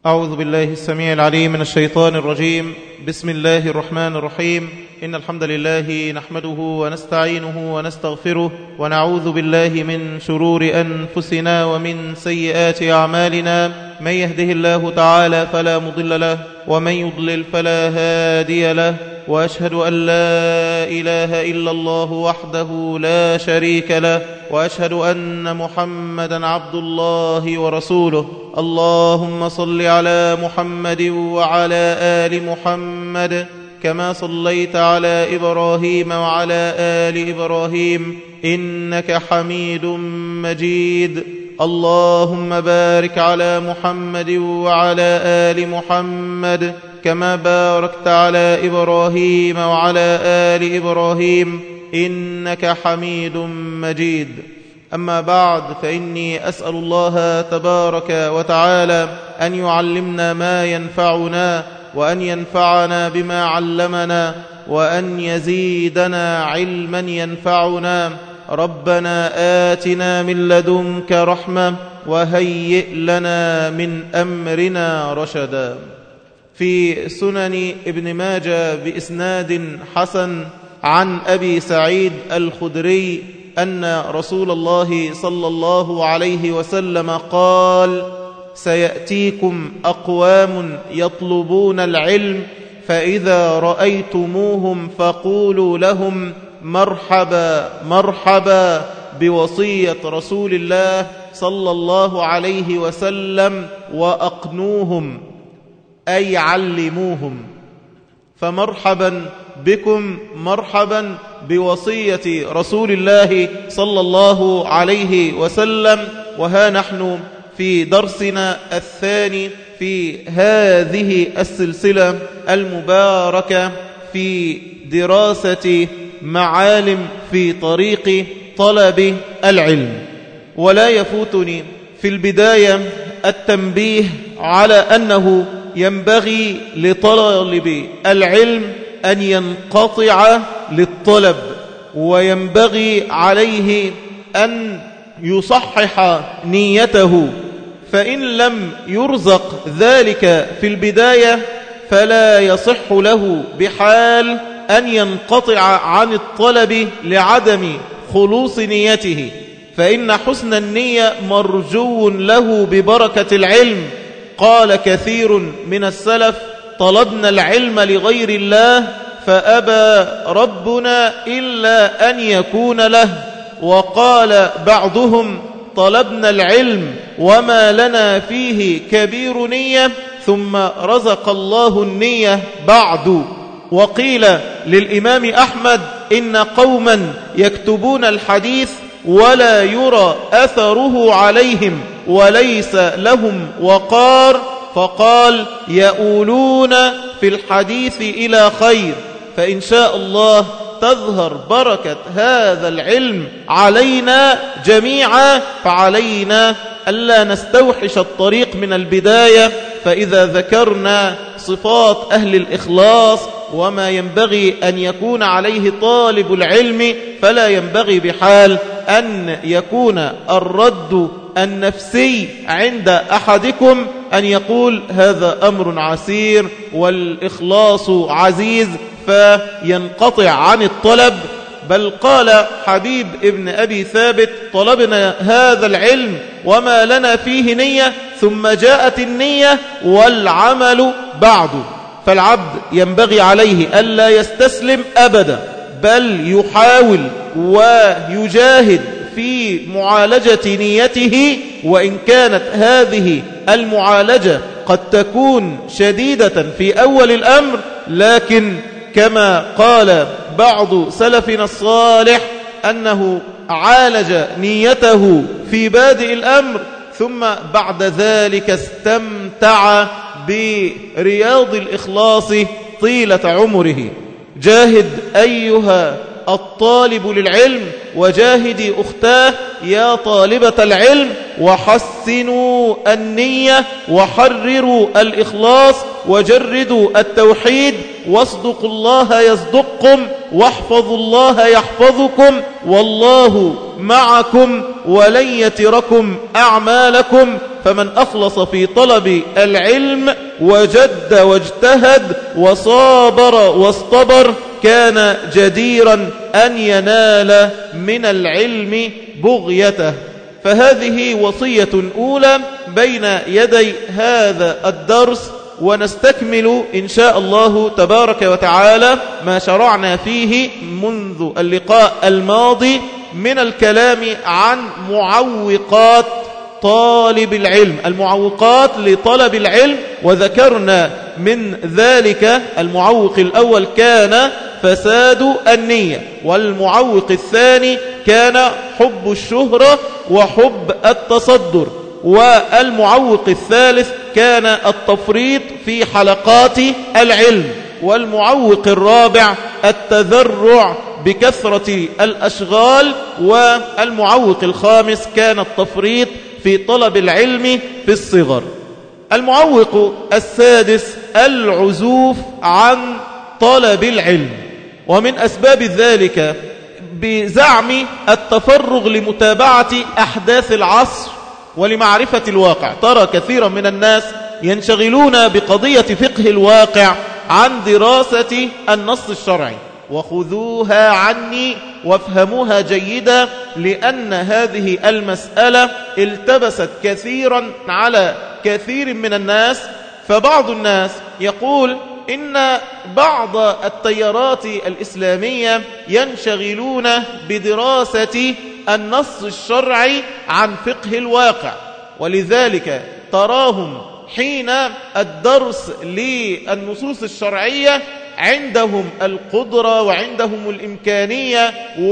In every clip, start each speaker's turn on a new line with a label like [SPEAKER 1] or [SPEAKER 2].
[SPEAKER 1] أعوذ بالله السميع العليم من الشيطان الرجيم. بسم الله الرحمن الرحيم. إن الحمد لله نحمده ونستعينه ونستغفره ونعوذ بالله من شرور أنفسنا ومن سيئات أعمالنا. من يهده الله تعالى فلا مضل له ومن يضلل فلا هادي له، وأشهد أن لا إله إلا الله وحده لا شريك له، وأشهد أن محمدا عبد الله ورسوله. اللهم صل على محمد وعلى آل محمد كما صليت على إبراهيم وعلى آل إبراهيم إنك حميد مجيد. اللهم بارك على محمد وعلى آل محمد كما باركت على إبراهيم وعلى آل إبراهيم إنك حميد مجيد. أما بعد، فإني أسأل الله تبارك وتعالى أن يعلمنا ما ينفعنا، وأن ينفعنا بما علمنا، وأن يزيدنا علما ينفعنا. ربنا آتنا من لدنك رحمة وهيئ لنا من أمرنا رشدا. في سنن ابن ماجه بإسناد حسن عن أبي سعيد الخدري أن رسول الله صلى الله عليه وسلم قال: سيأتيكم أقوام يطلبون العلم، فإذا رأيتموهم فقولوا لهم مرحبا مرحبا بوصية رسول الله صلى الله عليه وسلم، وأقنوهم أي علموهم. فمرحبا بكم، مرحبا بوصية رسول الله صلى الله عليه وسلم. وها نحن في درسنا الثاني في هذه السلسلة المباركة في دراسة معالم في طريق طلب العلم. ولا يفوتني في البداية التنبيه على أنه ينبغي لطالب العلم أن ينقطع للطلب، وينبغي عليه أن يصحح نيته، فإن لم يرزق ذلك في البداية فلا يصح له بحال أن ينقطع عن الطلب لعدم خلوص نيته، فإن حسن النية مرجو له ببركة العلم. قال كثير من السلف: طلبنا العلم لغير الله فأبى ربنا إلا أن يكون له. وقال بعضهم: طلبنا العلم وما لنا فيه كبير نية، ثم رزق الله النية بعد. وقيل للإمام أحمد: إن قوما يكتبون الحديث ولا يرى أثره عليهم وليس لهم وقار، فقال: يؤولون في الحديث إلى خير. فإن شاء الله تظهر بركة هذا العلم علينا جميعا، فعلينا ألا نستوحش الطريق من البداية. فإذا ذكرنا صفات أهل الإخلاص وما ينبغي أن يكون عليه طالب العلم، فلا ينبغي بحال أن يكون الرد النفسي عند أحدكم أن يقول هذا أمر عسير والإخلاص عزيز فينقطع عن الطلب. بل قال حبيب ابن أبي ثابت: طلبنا هذا العلم وما لنا فيه نية، ثم جاءت النية والعمل بعد. فالعبد ينبغي عليه ألا يستسلم أبدا، بل يحاول ويجاهد في معالجة نيته، وإن كانت هذه المعالجة قد تكون شديدة في أول الأمر، لكن كما قال بعض سلفنا الصالح أنه عالج نيته في بادئ الأمر، ثم بعد ذلك استمتع برياض الإخلاص طيلة عمره. جاهد أيها الطالب للعلم، وجاهدي أختاه يا طالبة العلم، وحسنوا النية، وحرروا الإخلاص، وجردوا التوحيد، واصدقوا الله يصدقكم واحفظوا الله يحفظكم والله معكم ولن يتركم أعمالكم. فمن أخلص في طلب العلم وجد واجتهد وصابر واصطبر كان جديرا أن ينال من العلم بغيته. فهذه وصية أولى بين يدي هذا الدرس، ونستكمل إن شاء الله تبارك وتعالى ما شرعنا فيه منذ اللقاء الماضي من الكلام عن معوقات طالب العلم، المعوقات لطلب العلم. وذكرنا من ذلك المعوق الأول كان فساد النية، والمعوق الثاني كان حب الشهرة وحب التصدر، والمعوق الثالث كان التفريط في حلقات العلم، والمعوق الرابع التذرع بكثرة الأشغال، والمعوق الخامس كان التفريط في طلب العلم في الصغر. المعوق السادس العزوف عن طلب العلم، ومن أسباب ذلك بزعم التفرغ لمتابعة أحداث العصر ولمعرفة الواقع. ترى كثيرا من الناس ينشغلون بقضية فقه الواقع عن دراسة النص الشرعي. وخذوها عني وافهموها جيدا، لأن هذه المسألة التبست كثيرا على كثير من الناس. فبعض الناس يقول إن بعض التيارات الإسلامية ينشغلون بدراسة النص الشرعي عن فقه الواقع، ولذلك تراهم حين الدرس للنصوص الشرعية عندهم القدرة وعندهم الإمكانية،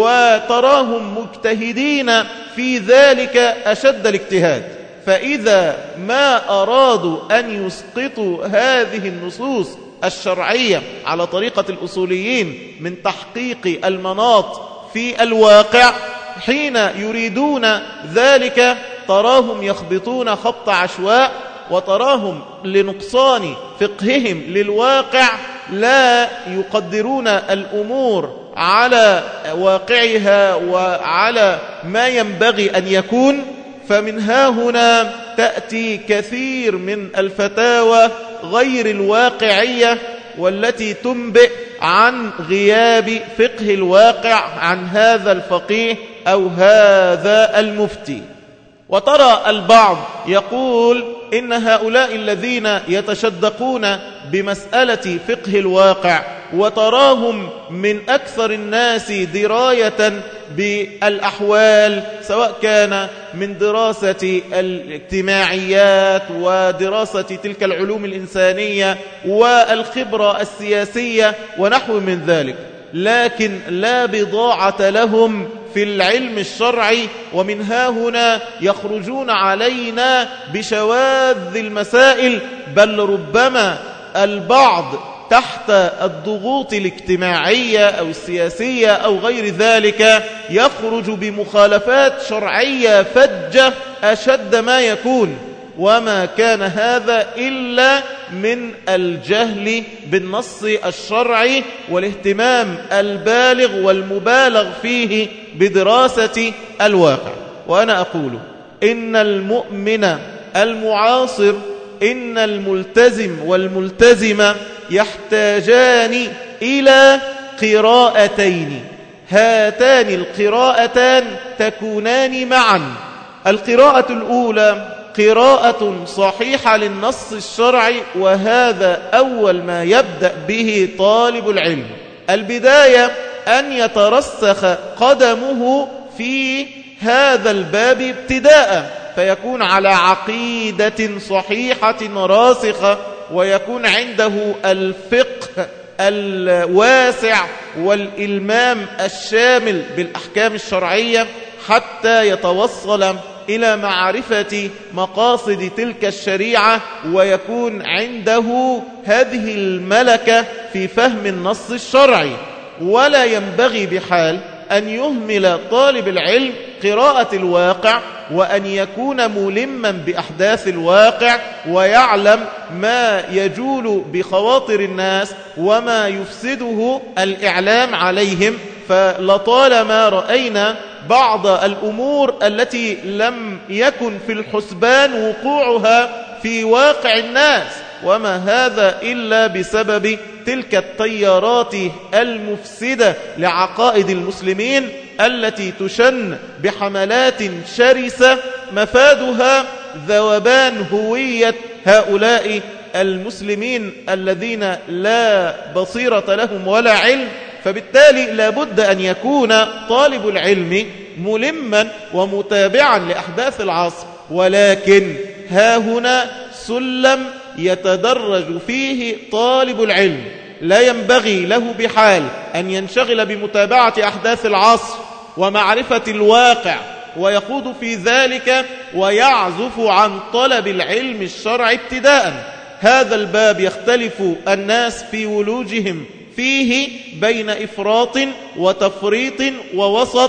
[SPEAKER 1] وتراهم مجتهدين في ذلك أشد الاجتهاد. فإذا ما أرادوا أن يسقطوا هذه النصوص الشرعية على طريقة الأصوليين من تحقيق المناط في الواقع، حين يريدون ذلك تراهم يخبطون خبط عشواء، وتراهم لنقصان فقههم للواقع لا يقدرون الأمور على واقعها وعلى ما ينبغي أن يكون. فمن ها هنا تأتي كثير من الفتاوى غير الواقعية، والتي تنبئ عن غياب فقه الواقع عن هذا الفقيه أو هذا المفتي. وترى البعض يقول إن هؤلاء الذين يتشدقون بمسألة فقه الواقع، وتراهم من أكثر الناس دراية بالأحوال، سواء كان من دراسة الاجتماعيات ودراسة تلك العلوم الإنسانية والخبرة السياسية ونحو من ذلك، لكن لا بضاعة لهم في العلم الشرعي. ومن ها هنا يخرجون علينا بشواذ المسائل، بل ربما البعض تحت الضغوط الاجتماعية أو السياسية أو غير ذلك يخرج بمخالفات شرعية فجة أشد ما يكون، وما كان هذا إلا من الجهل بالنص الشرعي والاهتمام البالغ والمبالغ فيه بدراسة الواقع. وأنا أقول إن المؤمن المعاصر، إن الملتزم والملتزمة يحتاجان إلى قراءتين، هاتان القراءتان تكونان معا. القراءة الأولى قراءة صحيحة للنص الشرعي، وهذا أول ما يبدأ به طالب العلم. البداية أن يترسخ قدمه في هذا الباب ابتداء، فيكون على عقيدة صحيحة راسخة، ويكون عنده الفقه الواسع والإلمام الشامل بالأحكام الشرعية، حتى يتوصل إلى معرفة مقاصد تلك الشريعة، ويكون عنده هذه الملكة في فهم النص الشرعي. ولا ينبغي بحال أن يهمل طالب العلم قراءة الواقع وأن يكون ملما بأحداث الواقع ويعلم ما يجول بخواطر الناس وما يفسده الإعلام عليهم. فلطالما رأينا بعض الأمور التي لم يكن في الحسبان وقوعها في واقع الناس، وما هذا إلا بسبب تلك التيارات المفسدة لعقائد المسلمين التي تشن بحملات شرسة مفادها ذوبان هوية هؤلاء المسلمين الذين لا بصيرة لهم ولا علم. فبالتالي لابد أن يكون طالب العلم ملما ومتابعا لأحداث العصر، ولكن ها هنا سلم يتدرج فيه طالب العلم. لا ينبغي له بحال أن ينشغل بمتابعة أحداث العصر ومعرفة الواقع ويخوض في ذلك ويعزف عن طلب العلم الشرعي ابتداء. هذا الباب يختلف الناس في ولوجهم فيه بين إفراط وتفريط ووسط،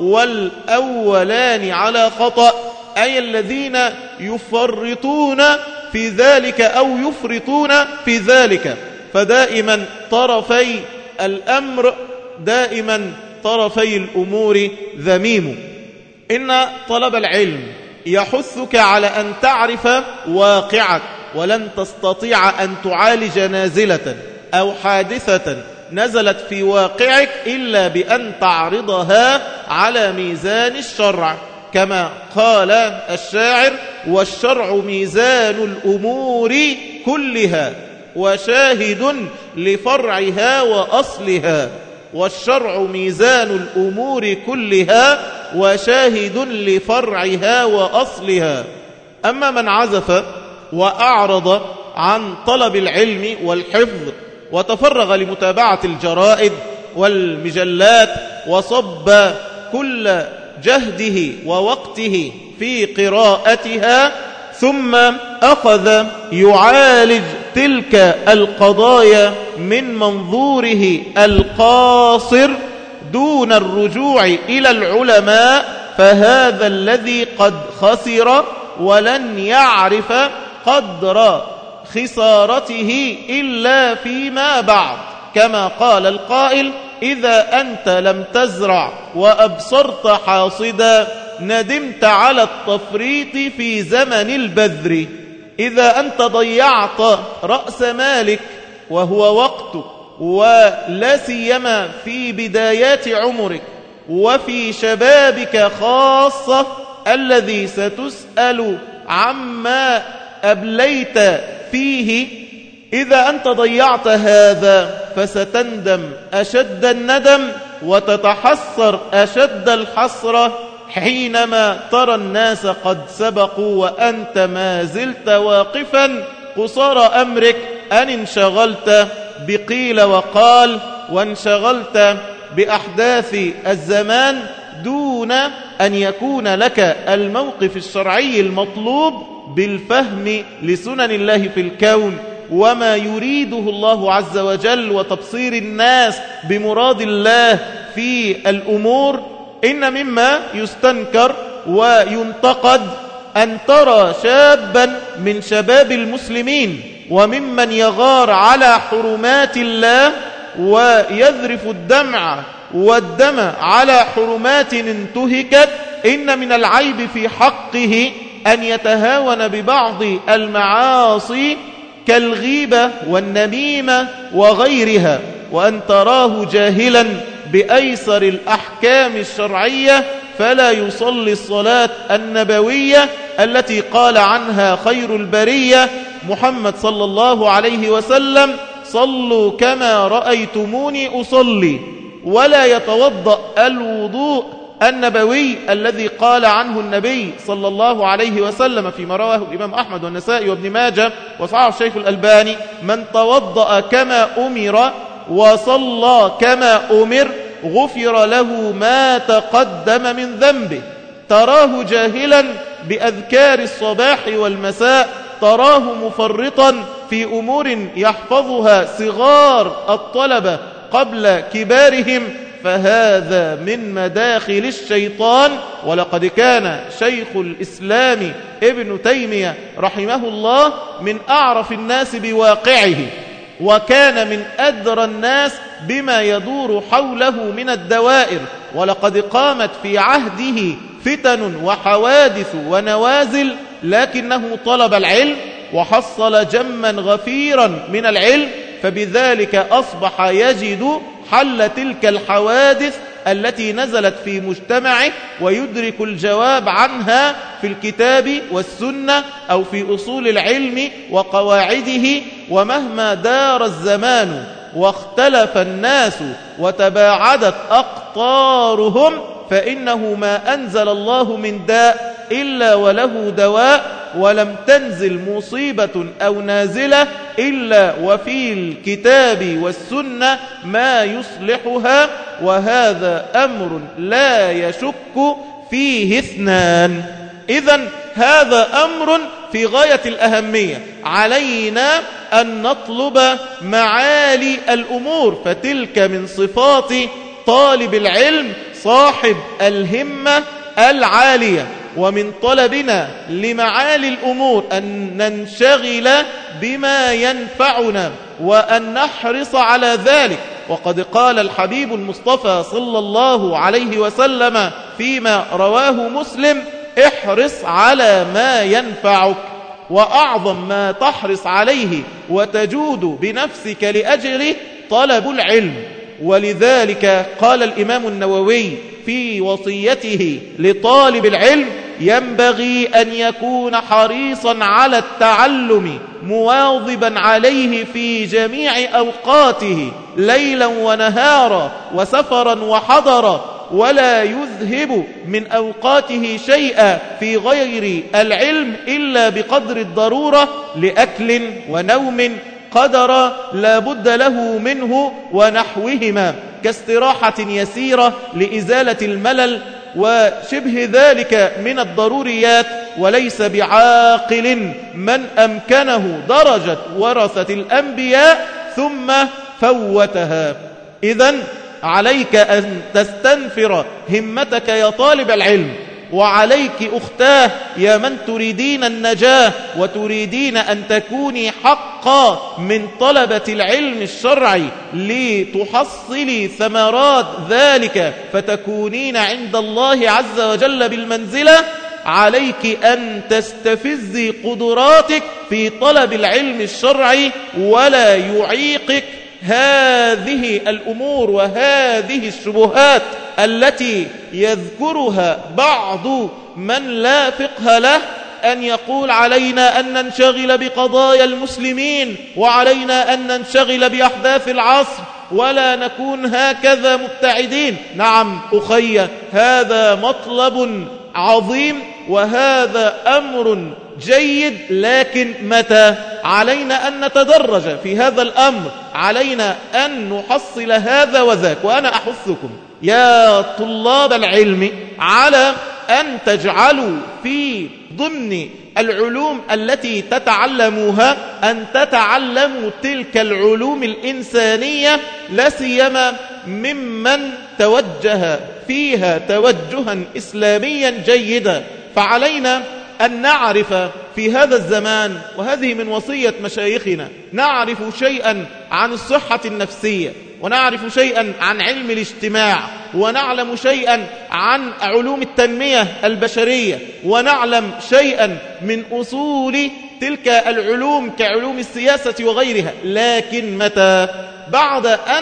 [SPEAKER 1] والأولان على خطأ، أي الذين يفرطون في ذلك أو يفرطون في ذلك. فدائما طرفي الأمر، دائما طرفي الأمور ذميم. إن طلب العلم يحثك على أن تعرف واقعك، ولن تستطيع أن تعالج نازلة أو حادثة نزلت في واقعك إلا بأن تعرضها على ميزان الشرع، كما قال الشاعر: والشرع ميزان الأمور كلها وشاهد لفرعها وأصلها. والشرع ميزان الأمور كلها وشاهد لفرعها وأصلها. أما من عزف وأعرض عن طلب العلم والحفظ وتفرغ لمتابعة الجرائد والمجلات وصب كل جهده ووقته في قراءتها، ثم أخذ يعالج تلك القضايا من منظوره القاصر دون الرجوع إلى العلماء، فهذا الذي قد خسر ولن يعرف قدر خسارته إلا فيما بعد. كما قال القائل: إذا أنت لم تزرع وأبصرت حاصدا ندمت على التفريط في زمن البذر. إذا أنت ضيعت رأس مالك وهو وقتك، ولا سيما في بدايات عمرك وفي شبابك خاصة الذي ستسأل عما أبليت فيه، إذا أنت ضيعت هذا فستندم أشد الندم وتتحسر أشد الحسرة حينما ترى الناس قد سبقوا وأنت ما زلت واقفا قصار أمرك أن انشغلت بقيل وقال وانشغلت بأحداث الزمان دون أن يكون لك الموقف الشرعي المطلوب بالفهم لسنن الله في الكون وما يريده الله عز وجل وتبصير الناس بمراد الله في الأمور. إن مما يستنكر وينتقد أن ترى شابا من شباب المسلمين وممن يغار على حرمات الله ويذرف الدمع والدم على حرمات انتهكت، إن من العيب في حقه أن يتهاون ببعض المعاصي كالغيبة والنميمة وغيرها، وأن تراه جاهلا بأيسر الأحكام الشرعية فلا يصلي الصلاة النبوية التي قال عنها خير البرية محمد صلى الله عليه وسلم: صلوا كما رأيتموني أصلي، ولا يتوضأ الوضوء النبوي الذي قال عنه النبي صلى الله عليه وسلم فيما رواه الإمام أحمد والنسائي وابن ماجه وصححه الشيخ الألباني: من توضأ كما أمر وصلى كما أمر غفر له ما تقدم من ذنبه. تراه جاهلا بأذكار الصباح والمساء، تراه مفرطا في أمور يحفظها صغار الطلبة قبل كبارهم، فهذا من مداخل الشيطان. ولقد كان شيخ الإسلام ابن تيمية رحمه الله من أعرف الناس بواقعه، وكان من أدرى الناس بما يدور حوله من الدوائر. ولقد قامت في عهده فتن وحوادث ونوازل، لكنه طلب العلم وحصل جما غفيرا من العلم، فبذلك أصبح يجد حل تلك الحوادث التي نزلت في مجتمعه، ويدرك الجواب عنها في الكتاب والسنة أو في أصول العلم وقواعده. ومهما دار الزمان واختلف الناس وتباعدت أقطارهم، فإنه ما أنزل الله من داء إلا وله دواء، ولم تنزل مصيبة أو نازلة إلا وفي الكتاب والسنة ما يصلحها. وهذا أمر لا يشك فيه اثنان. إذن هذا أمر في غاية الأهمية. علينا أن نطلب معالي الأمور، فتلك من صفات طالب العلم صاحب الهمة العالية. ومن طلبنا لمعالي الأمور أن ننشغل بما ينفعنا وأن نحرص على ذلك. وقد قال الحبيب المصطفى صلى الله عليه وسلم فيما رواه مسلم: احرص على ما ينفعك، وأعظم ما تحرص عليه وتجود بنفسك لأجله طلب العلم. ولذلك قال الإمام النووي في وصيته لطالب العلم: ينبغي أن يكون حريصا على التعلم مواظبا عليه في جميع أوقاته ليلا ونهارا وسفرا وحضرا، ولا يذهب من أوقاته شيئا في غير العلم إلا بقدر الضرورة لأكل ونوم قدر لا بد له منه ونحوهما، كاستراحة يسيرة لإزالة الملل وشبه ذلك من الضروريات. وليس بعاقل من أمكنه درجة ورثة الأنبياء ثم فوتها. إذن عليك أن تستنفر همتك يا طالب العلم، وعليك أختاه يا من تريدين النجاة وتريدين أن تكوني حقا من طلبة العلم الشرعي لتحصلي ثمرات ذلك فتكونين عند الله عز وجل بالمنزلة. عليك أن تستفزي قدراتك في طلب العلم الشرعي، ولا يعيقك هذه الأمور وهذه الشبهات التي يذكرها بعض من لا فقه له، أن يقول علينا أن ننشغل بقضايا المسلمين، وعلينا أن ننشغل بأحداث العصر، ولا نكون هكذا مبتعدين. نعم أخي، هذا مطلب عظيم وهذا أمر جيد، لكن متى؟ علينا أن نتدرج في هذا الأمر، علينا أن نحصل هذا وذاك. وأنا أحثكم يا طلاب العلم على أن تجعلوا في ضمن العلوم التي تتعلموها أن تتعلموا تلك العلوم الإنسانية، لا سيما ممن توجه فيها توجها إسلاميا جيدا. فعلينا أن نعرف في هذا الزمان، وهذه من وصية مشايخنا، نعرف شيئا عن الصحة النفسية، ونعرف شيئا عن علم الاجتماع، ونعلم شيئا عن علوم التنمية البشرية، ونعلم شيئا من أصول تلك العلوم كعلوم السياسة وغيرها. لكن متى؟ بعد أن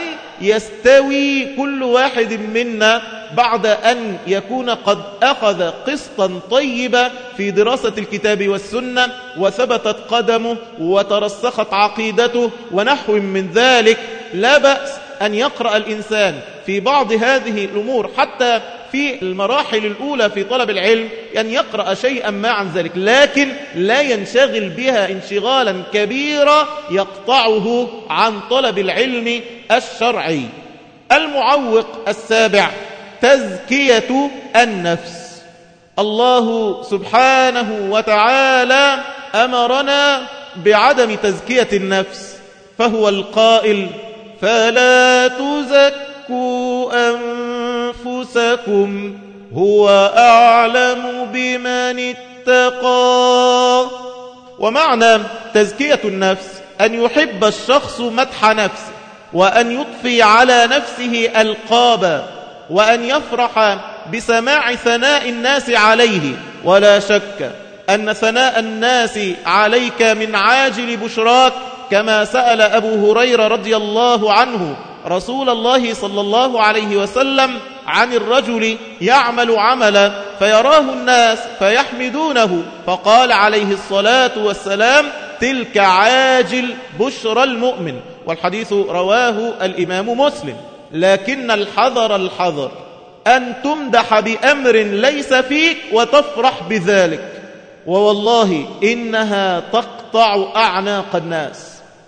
[SPEAKER 1] يستوي كل واحد منا، بعد أن يكون قد أخذ قسطا طيبا في دراسة الكتاب والسنة، وثبتت قدمه وترسخت عقيدته ونحو من ذلك. لا بأس أن يقرأ الإنسان في بعض هذه الأمور حتى في المراحل الأولى في طلب العلم، أن يقرأ شيئا ما عن ذلك، لكن لا ينشغل بها انشغالا كبيرا يقطعه عن طلب العلم الشرعي. المعوق السابع: تزكية النفس. الله سبحانه وتعالى أمرنا بعدم تزكية النفس، فهو القائل: فلا تزكوا تزكوا أنفسكم هو أعلم بمن اتقى. ومعنى تزكية النفس أن يحب الشخص مدح نفسه، وأن يضفي على نفسه ألقابا، وأن يفرح بسماع ثناء الناس عليه. ولا شك أن ثناء الناس عليك من عاجل بشراك، كما سأل أبو هريرة رضي الله عنه رسول الله صلى الله عليه وسلم عن الرجل يعمل عملا فيراه الناس فيحمدونه، فقال عليه الصلاة والسلام: تلك عاجل بشرى المؤمن. والحديث رواه الإمام مسلم. لكن الحذر أن تمدح بأمر ليس فيك وتفرح بذلك، ووالله إنها تقطع أعناق الناس.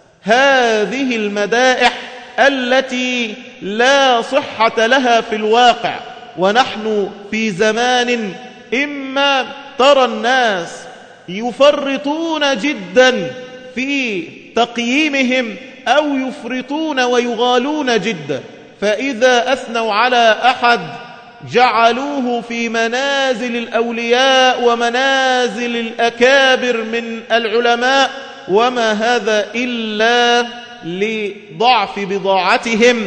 [SPEAKER 1] هذه المدائح التي لا صحة لها في الواقع، ونحن في زمان إما ترى الناس يفرطون جدا في تقييمهم أو يفرطون ويغالون جدا، فإذا أثنوا على أحد جعلوه في منازل الأولياء ومنازل الأكابر من العلماء، وما هذا إلا لضعف بضاعتهم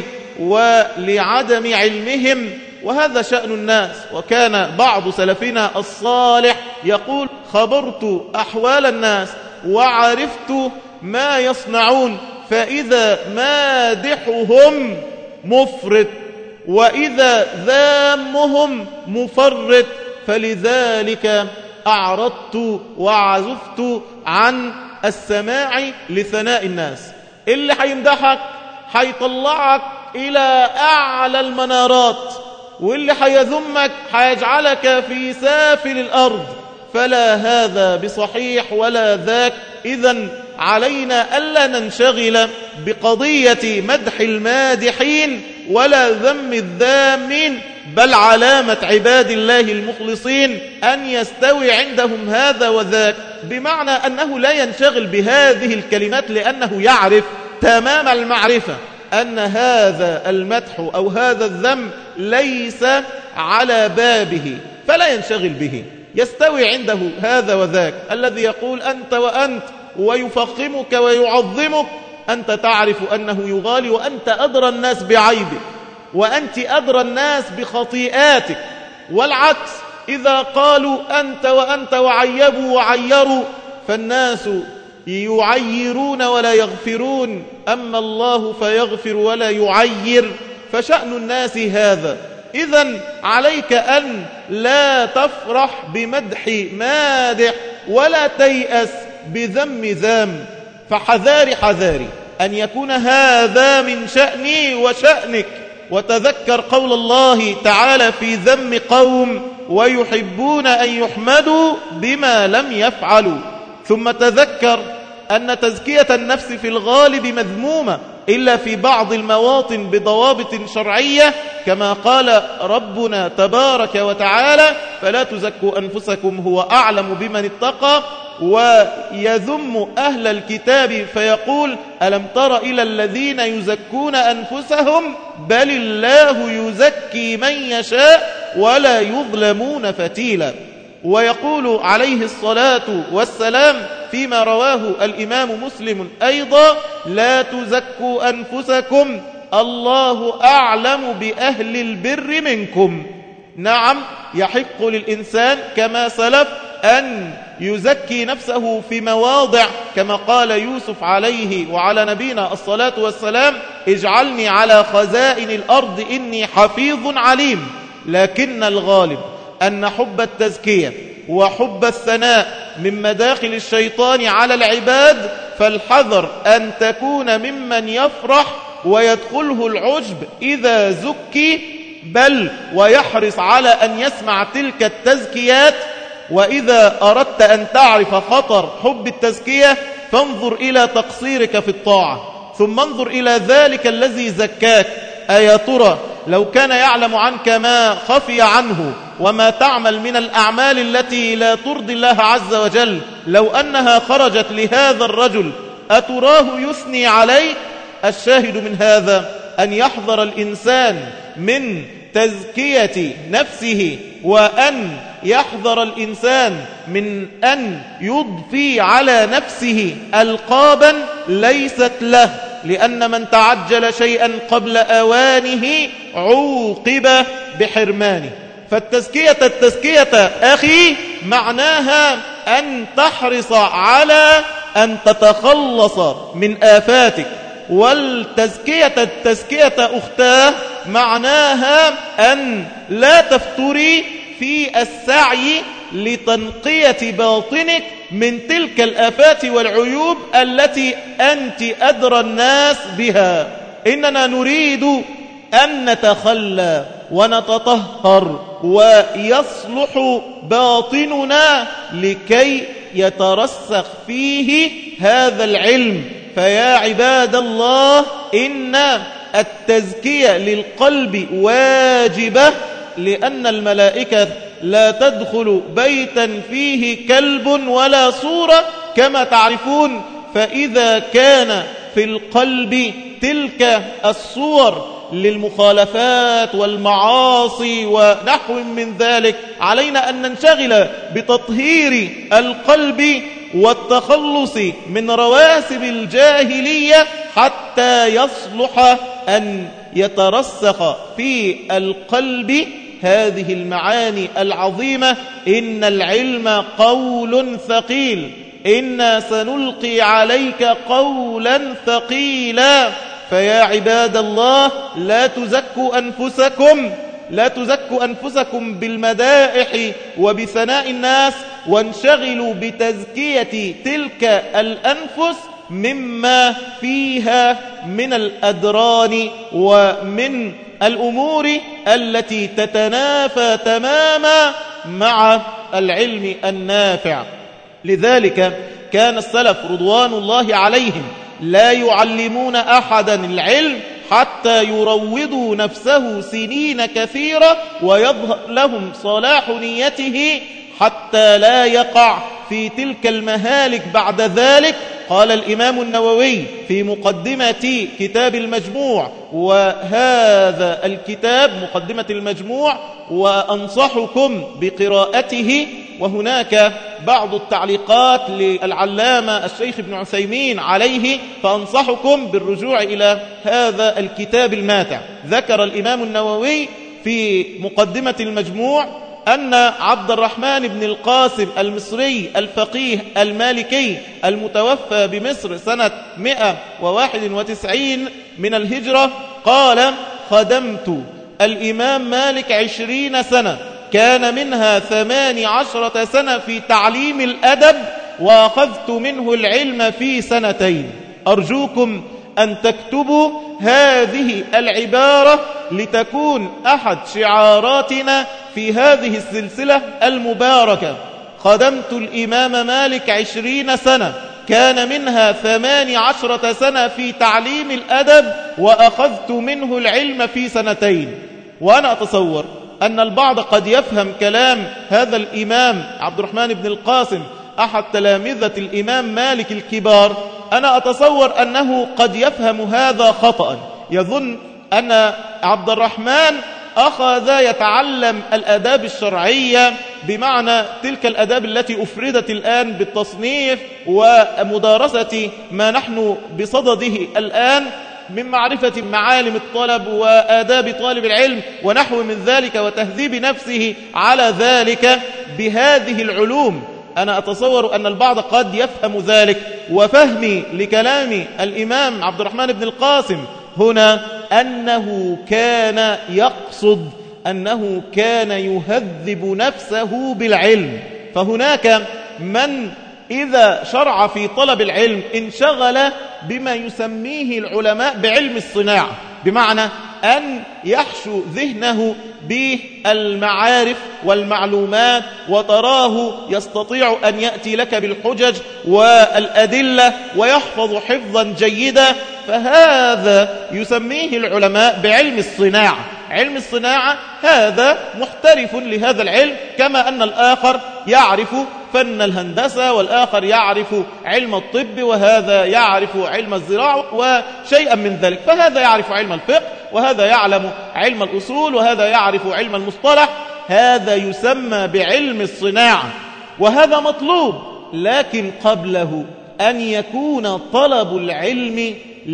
[SPEAKER 1] ولعدم علمهم. وهذا شأن الناس. وكان بعض سلفنا الصالح يقول: خبرت أحوال الناس وعرفت ما يصنعون، فإذا مادحهم مفرط وإذا ذامهم مفرط، فلذلك أعرضت وعزفت عن السماع لثناء الناس. اللي هيمدحك هيطلعك إلى أعلى المنارات، واللي هيذمك هيجعلك في سافل الأرض، فلا هذا بصحيح ولا ذاك. إذن علينا ألا ننشغل بقضية مدح المادحين ولا ذم الذامين، بل علامة عباد الله المخلصين أن يستوي عندهم هذا وذاك، بمعنى أنه لا ينشغل بهذه الكلمات لأنه يعرف تمام المعرفة أن هذا المدح أو هذا الذم ليس على بابه، فلا ينشغل به. يستوي عنده هذا وذاك. الذي يقول أنت وأنت ويفخمك ويعظمك، أنت تعرف أنه يغالي، وأنت أدرى الناس بعيبك، وأنت أدرى الناس بخطيئاتك. والعكس، إذا قالوا أنت وأنت وعيبوا وعيروا، فالناس يعيرون ولا يغفرون، أما الله فيغفر ولا يعير. فشأن الناس هذا. إذن عليك أن لا تفرح بمدح مادح ولا تيأس بذم ذام، فحذاري أن يكون هذا من شأني وشأنك. وتذكر قول الله تعالى في ذم قوم ويحبون أن يحمدوا بما لم يفعلوا. ثم تذكر أن تزكية النفس في الغالب مذمومة إلا في بعض المواطن بضوابط شرعية، كما قال ربنا تبارك وتعالى: فلا تزكوا أنفسكم هو أعلم بمن اتقى. ويذم أهل الكتاب فيقول: ألم تر إلى الذين يزكون أنفسهم بل الله يزكي من يشاء ولا يظلمون فتيلا. ويقول عليه الصلاة والسلام فيما رواه الإمام مسلم أيضا: لا تزكوا أنفسكم الله أعلم بأهل البر منكم. نعم، يحق للإنسان كما سلف أن يزكي نفسه في مواضع، كما قال يوسف عليه وعلى نبينا الصلاة والسلام: اجعلني على خزائن الأرض إني حفيظ عليم. لكن الغالب أن حب التزكية وحب الثناء من مداخل الشيطان على العباد، فالحذر أن تكون ممن يفرح ويدخله العجب إذا زكي، بل ويحرص على أن يسمع تلك التزكيات. وإذا أردت أن تعرف خطر حب التزكية فانظر إلى تقصيرك في الطاعة، ثم انظر إلى ذلك الذي زكاك. أيا ترى لو كان يعلم عنك ما خفي عنه وما تعمل من الأعمال التي لا ترضي الله عز وجل، لو أنها خرجت لهذا الرجل أتراه يثني عليك؟ الشاهد من هذا أن يحذر الإنسان من تزكية نفسه، وأن يحذر الإنسان من أن يضفي على نفسه ألقابا ليست له، لأن من تعجل شيئا قبل أوانه عوقب بحرمانه. فالتزكية أخي معناها أن تحرص على أن تتخلص من آفاتك، التزكية أختاه معناها أن لا تفتري في السعي لتنقية باطنك من تلك الآفات والعيوب التي أنت أدرى الناس بها. إننا نريد أن نتخلى ونتطهر ويصلح باطننا لكي يترسخ فيه هذا العلم. فيا عباد الله، إن التزكية للقلب واجبة، لأن الملائكة لا تدخل بيتا فيه كلب ولا صورة كما تعرفون، فإذا كان في القلب تلك الصور للمخالفات والمعاصي ونحو من ذلك، علينا أن ننشغل بتطهير القلب والتخلص من رواسب الجاهلية حتى يصلح أن يترسخ في القلب هذه المعاني العظيمة. إن العلم قول ثقيل، إنا سنلقي عليك قولا ثقيلا. فيا عباد الله، لا تزكوا أنفسكم بالمدائح وبثناء الناس، وانشغلوا بتزكية تلك الأنفس مما فيها من الأدران ومن الأمور التي تتنافى تماما مع العلم النافع. لذلك كان السلف رضوان الله عليهم لا يعلمون أحدا العلم حتى يروضوا نفسه سنين كثيرة ويظهر لهم صلاح نيته حتى لا يقع في تلك المهالك بعد ذلك. قال الإمام النووي في مقدمة كتاب المجموع، وهذا الكتاب مقدمة المجموع وأنصحكم بقراءته، وهناك بعض التعليقات للعلامة الشيخ ابن عثيمين عليه، فأنصحكم بالرجوع إلى هذا الكتاب الماتع. ذكر الإمام النووي في مقدمة المجموع أن عبد الرحمن بن القاسم المصري الفقيه المالكي المتوفى بمصر سنة 191 من الهجرة قال: خدمت الإمام مالك 20 سنة، كان منها 18 سنة في تعليم الأدب، وأخذت منه العلم في 2. أرجوكم أن تكتبوا هذه العبارة لتكون أحد شعاراتنا في هذه السلسلة المباركة. خدمت الإمام مالك 20 سنة، كان منها 18 سنة في تعليم الأدب، وأخذت منه العلم في 2. وأنا أتصور أن البعض قد يفهم كلام هذا الإمام عبد الرحمن بن القاسم أحد تلامذة الإمام مالك الكبار، أنا أتصور أنه قد يفهم هذا خطأ، يظن أن عبد الرحمن أخذ يتعلم الآداب الشرعية بمعنى تلك الآداب التي أفردت الآن بالتصنيف ومدارسة ما نحن بصدده الآن من معرفة معالم الطلب وآداب طالب العلم ونحو من ذلك، وتهذيب نفسه على ذلك بهذه العلوم. أنا أتصور أن البعض قد يفهم ذلك، وفهمي لكلام الإمام عبد الرحمن بن القاسم هنا أنه كان يقصد أنه كان يهذب نفسه بالعلم. فهناك من إذا شرع في طلب العلم انشغل بما يسميه العلماء بعلم الصناعة، بمعنى أن يحشو ذهنه بالمعارف والمعلومات، وتراه يستطيع أن يأتي لك بالحجج والأدلة ويحفظ حفظا جيدا، فهذا يسميه العلماء بعلم الصناعة. علم الصناعة هذا محترف لهذا العلم، كما أن الآخر يعرف فن الهندسة، والآخر يعرف علم الطب، وهذا يعرف علم الزراعة وشيئا من ذلك، فهذا يعرف علم الفقه، وهذا يعلم علم الأصول، وهذا يعرف علم المصطلح. هذا يسمى بعلم الصناعة، وهذا مطلوب. لكن قبله أن يكون طلب العلم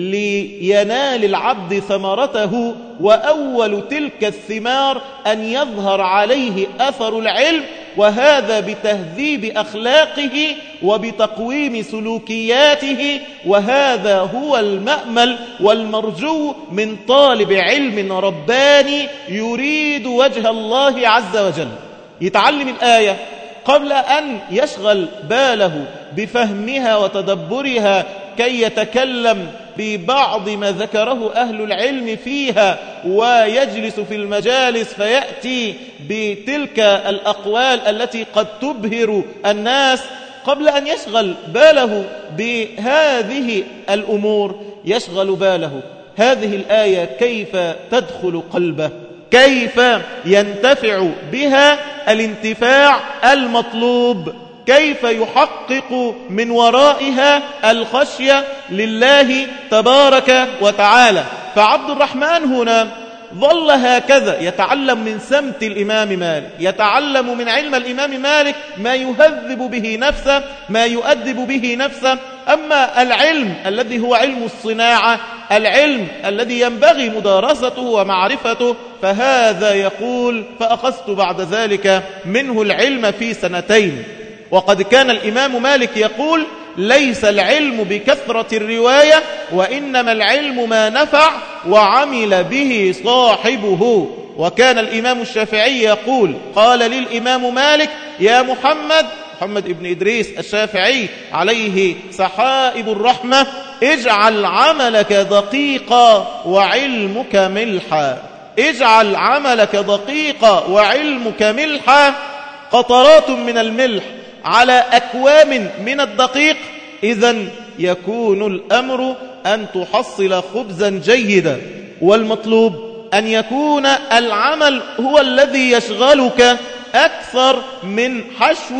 [SPEAKER 1] لينال العبد ثمرته، وأول تلك الثمار أن يظهر عليه أثر العلم، وهذا بتهذيب أخلاقه وبتقويم سلوكياته. وهذا هو المأمل والمرجو من طالب علم رباني يريد وجه الله عز وجل. يتعلم الآية قبل أن يشغل باله بفهمها وتدبرها كي يتكلم ببعض ما ذكره أهل العلم فيها، ويجلس في المجالس فيأتي بتلك الأقوال التي قد تبهر الناس. قبل أن يشغل باله بهذه الأمور يشغل باله هذه الآية كيف تدخل قلبه، كيف ينتفع بها الانتفاع المطلوب، كيف يحقق من ورائها الخشية لله تبارك وتعالى. فعبد الرحمن هنا ظل هكذا يتعلم من سمت الإمام مالك، يتعلم من علم الإمام مالك ما يهذب به نفسه، ما يؤدب به نفسه. أما العلم الذي هو علم الصناعة، العلم الذي ينبغي مدارسته ومعرفته، فهذا يقول فأخذت بعد ذلك منه العلم في 2. وقد كان الإمام مالك يقول ليس العلم بكثرة الرواية، وإنما العلم ما نفع وعمل به صاحبه. وكان الإمام الشافعي يقول قال للإمام مالك يا محمد ابن إدريس الشافعي عليه سحائب الرحمة، اجعل عملك دقيقا وعلمك ملحا. اجعل عملك دقيقا وعلمك ملحا، قطرات من الملح على أكوام من الدقيق، إذن يكون الأمر أن تحصل خبزا جيدا. والمطلوب أن يكون العمل هو الذي يشغلك أكثر من حشو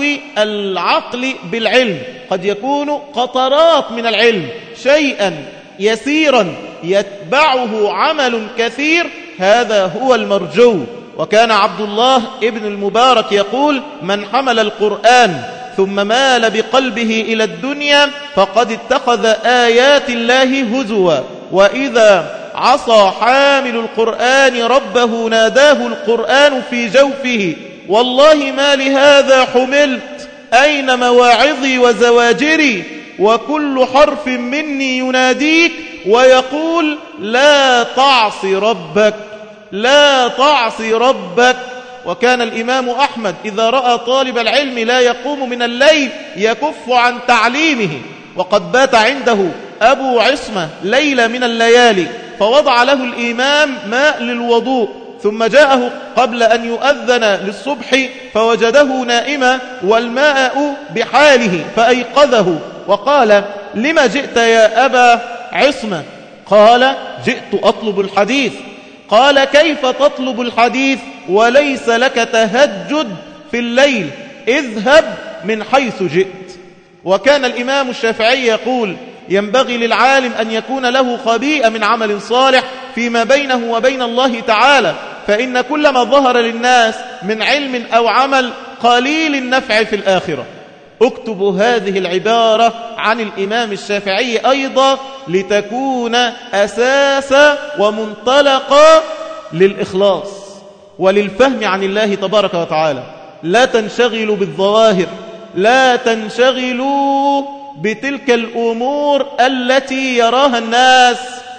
[SPEAKER 1] العقل بالعلم. قد يكون قطرات من العلم شيئا يسيرا يتبعه عمل كثير، هذا هو المرجو. وكان عبد الله ابن المبارك يقول من حمل القرآن ثم مال بقلبه إلى الدنيا فقد اتخذ آيات الله هزوا، وإذا عصى حامل القرآن ربه ناداه القرآن في جوفه والله ما لهذا حملت، أين مواعظي وزواجري، وكل حرف مني يناديك ويقول لا تعصي ربك، لا تعصي ربك. وكان الإمام أحمد إذا رأى طالب العلم لا يقوم من الليل يكف عن تعليمه، وقد بات عنده أبو عصمة ليلة من الليالي، فوضع له الإمام ماء للوضوء، ثم جاءه قبل أن يؤذن للصبح فوجده نائما والماء بحاله، فأيقظه وقال لما جئت يا أبا عصمة؟ قال جئت أطلب الحديث. قال كيف تطلب الحديث وليس لك تهجد في الليل؟ اذهب من حيث جئت. وكان الإمام الشافعي يقول ينبغي للعالم أن يكون له خبيئة من عمل صالح فيما بينه وبين الله تعالى، فإن كل ما ظهر للناس من علم أو عمل قليل النفع في الآخرة. اكتب هذه العبارة عن الإمام الشافعي أيضا لتكون أساسا ومنطلقا للإخلاص وللفهم عن الله تبارك وتعالى. لا تنشغلوا بالظواهر، لا تنشغلوا بتلك الأمور التي يراها الناس،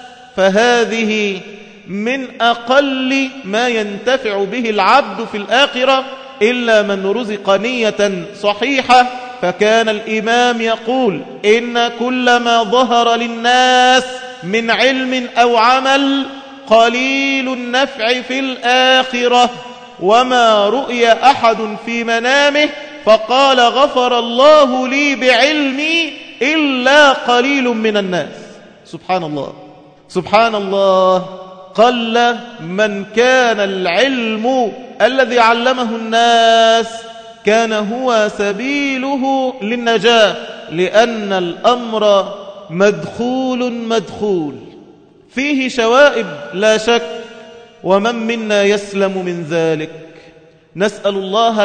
[SPEAKER 1] فهذه من أقل ما ينتفع به العبد في الآخرة إلا من رزق نية صحيحة. فكان الإمام يقول إن كل ما ظهر للناس من علم أو عمل قليل النفع في الآخرة، وما رؤي أحد في منامه فقال غفر الله لي بعلمي إلا قليل من الناس. سبحان الله، سبحان الله. قل من كان العلم الذي علمه الناس كان هو سبيله للنجاة، لأن الأمر مدخول فيه شوائب لا شك، ومن منا يسلم من ذلك؟ نسأل الله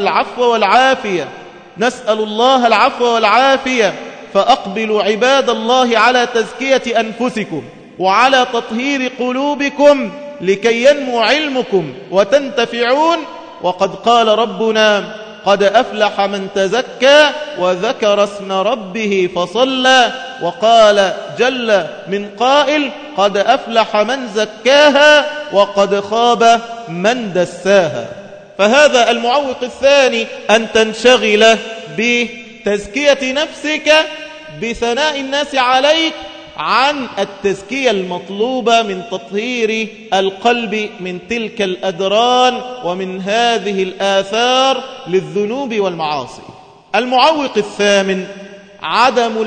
[SPEAKER 1] العفو والعافية. فأقبلوا عباد الله على تزكية أنفسكم وعلى تطهير قلوبكم لكي ينمو علمكم وتنتفعون. وقد قال ربنا: قد أفلح من تزكى وذكر اسم ربه فصلى. وقال جل من قائل: قد أفلح من زكاها وقد خاب من دساها. فهذا المعوق الثاني، أن تنشغل بتزكية نفسك بثناء الناس عليك عن التزكية المطلوبة من تطهير القلب من تلك الأدران ومن هذه الآثار للذنوب والمعاصي. المعوق الثامن، عدم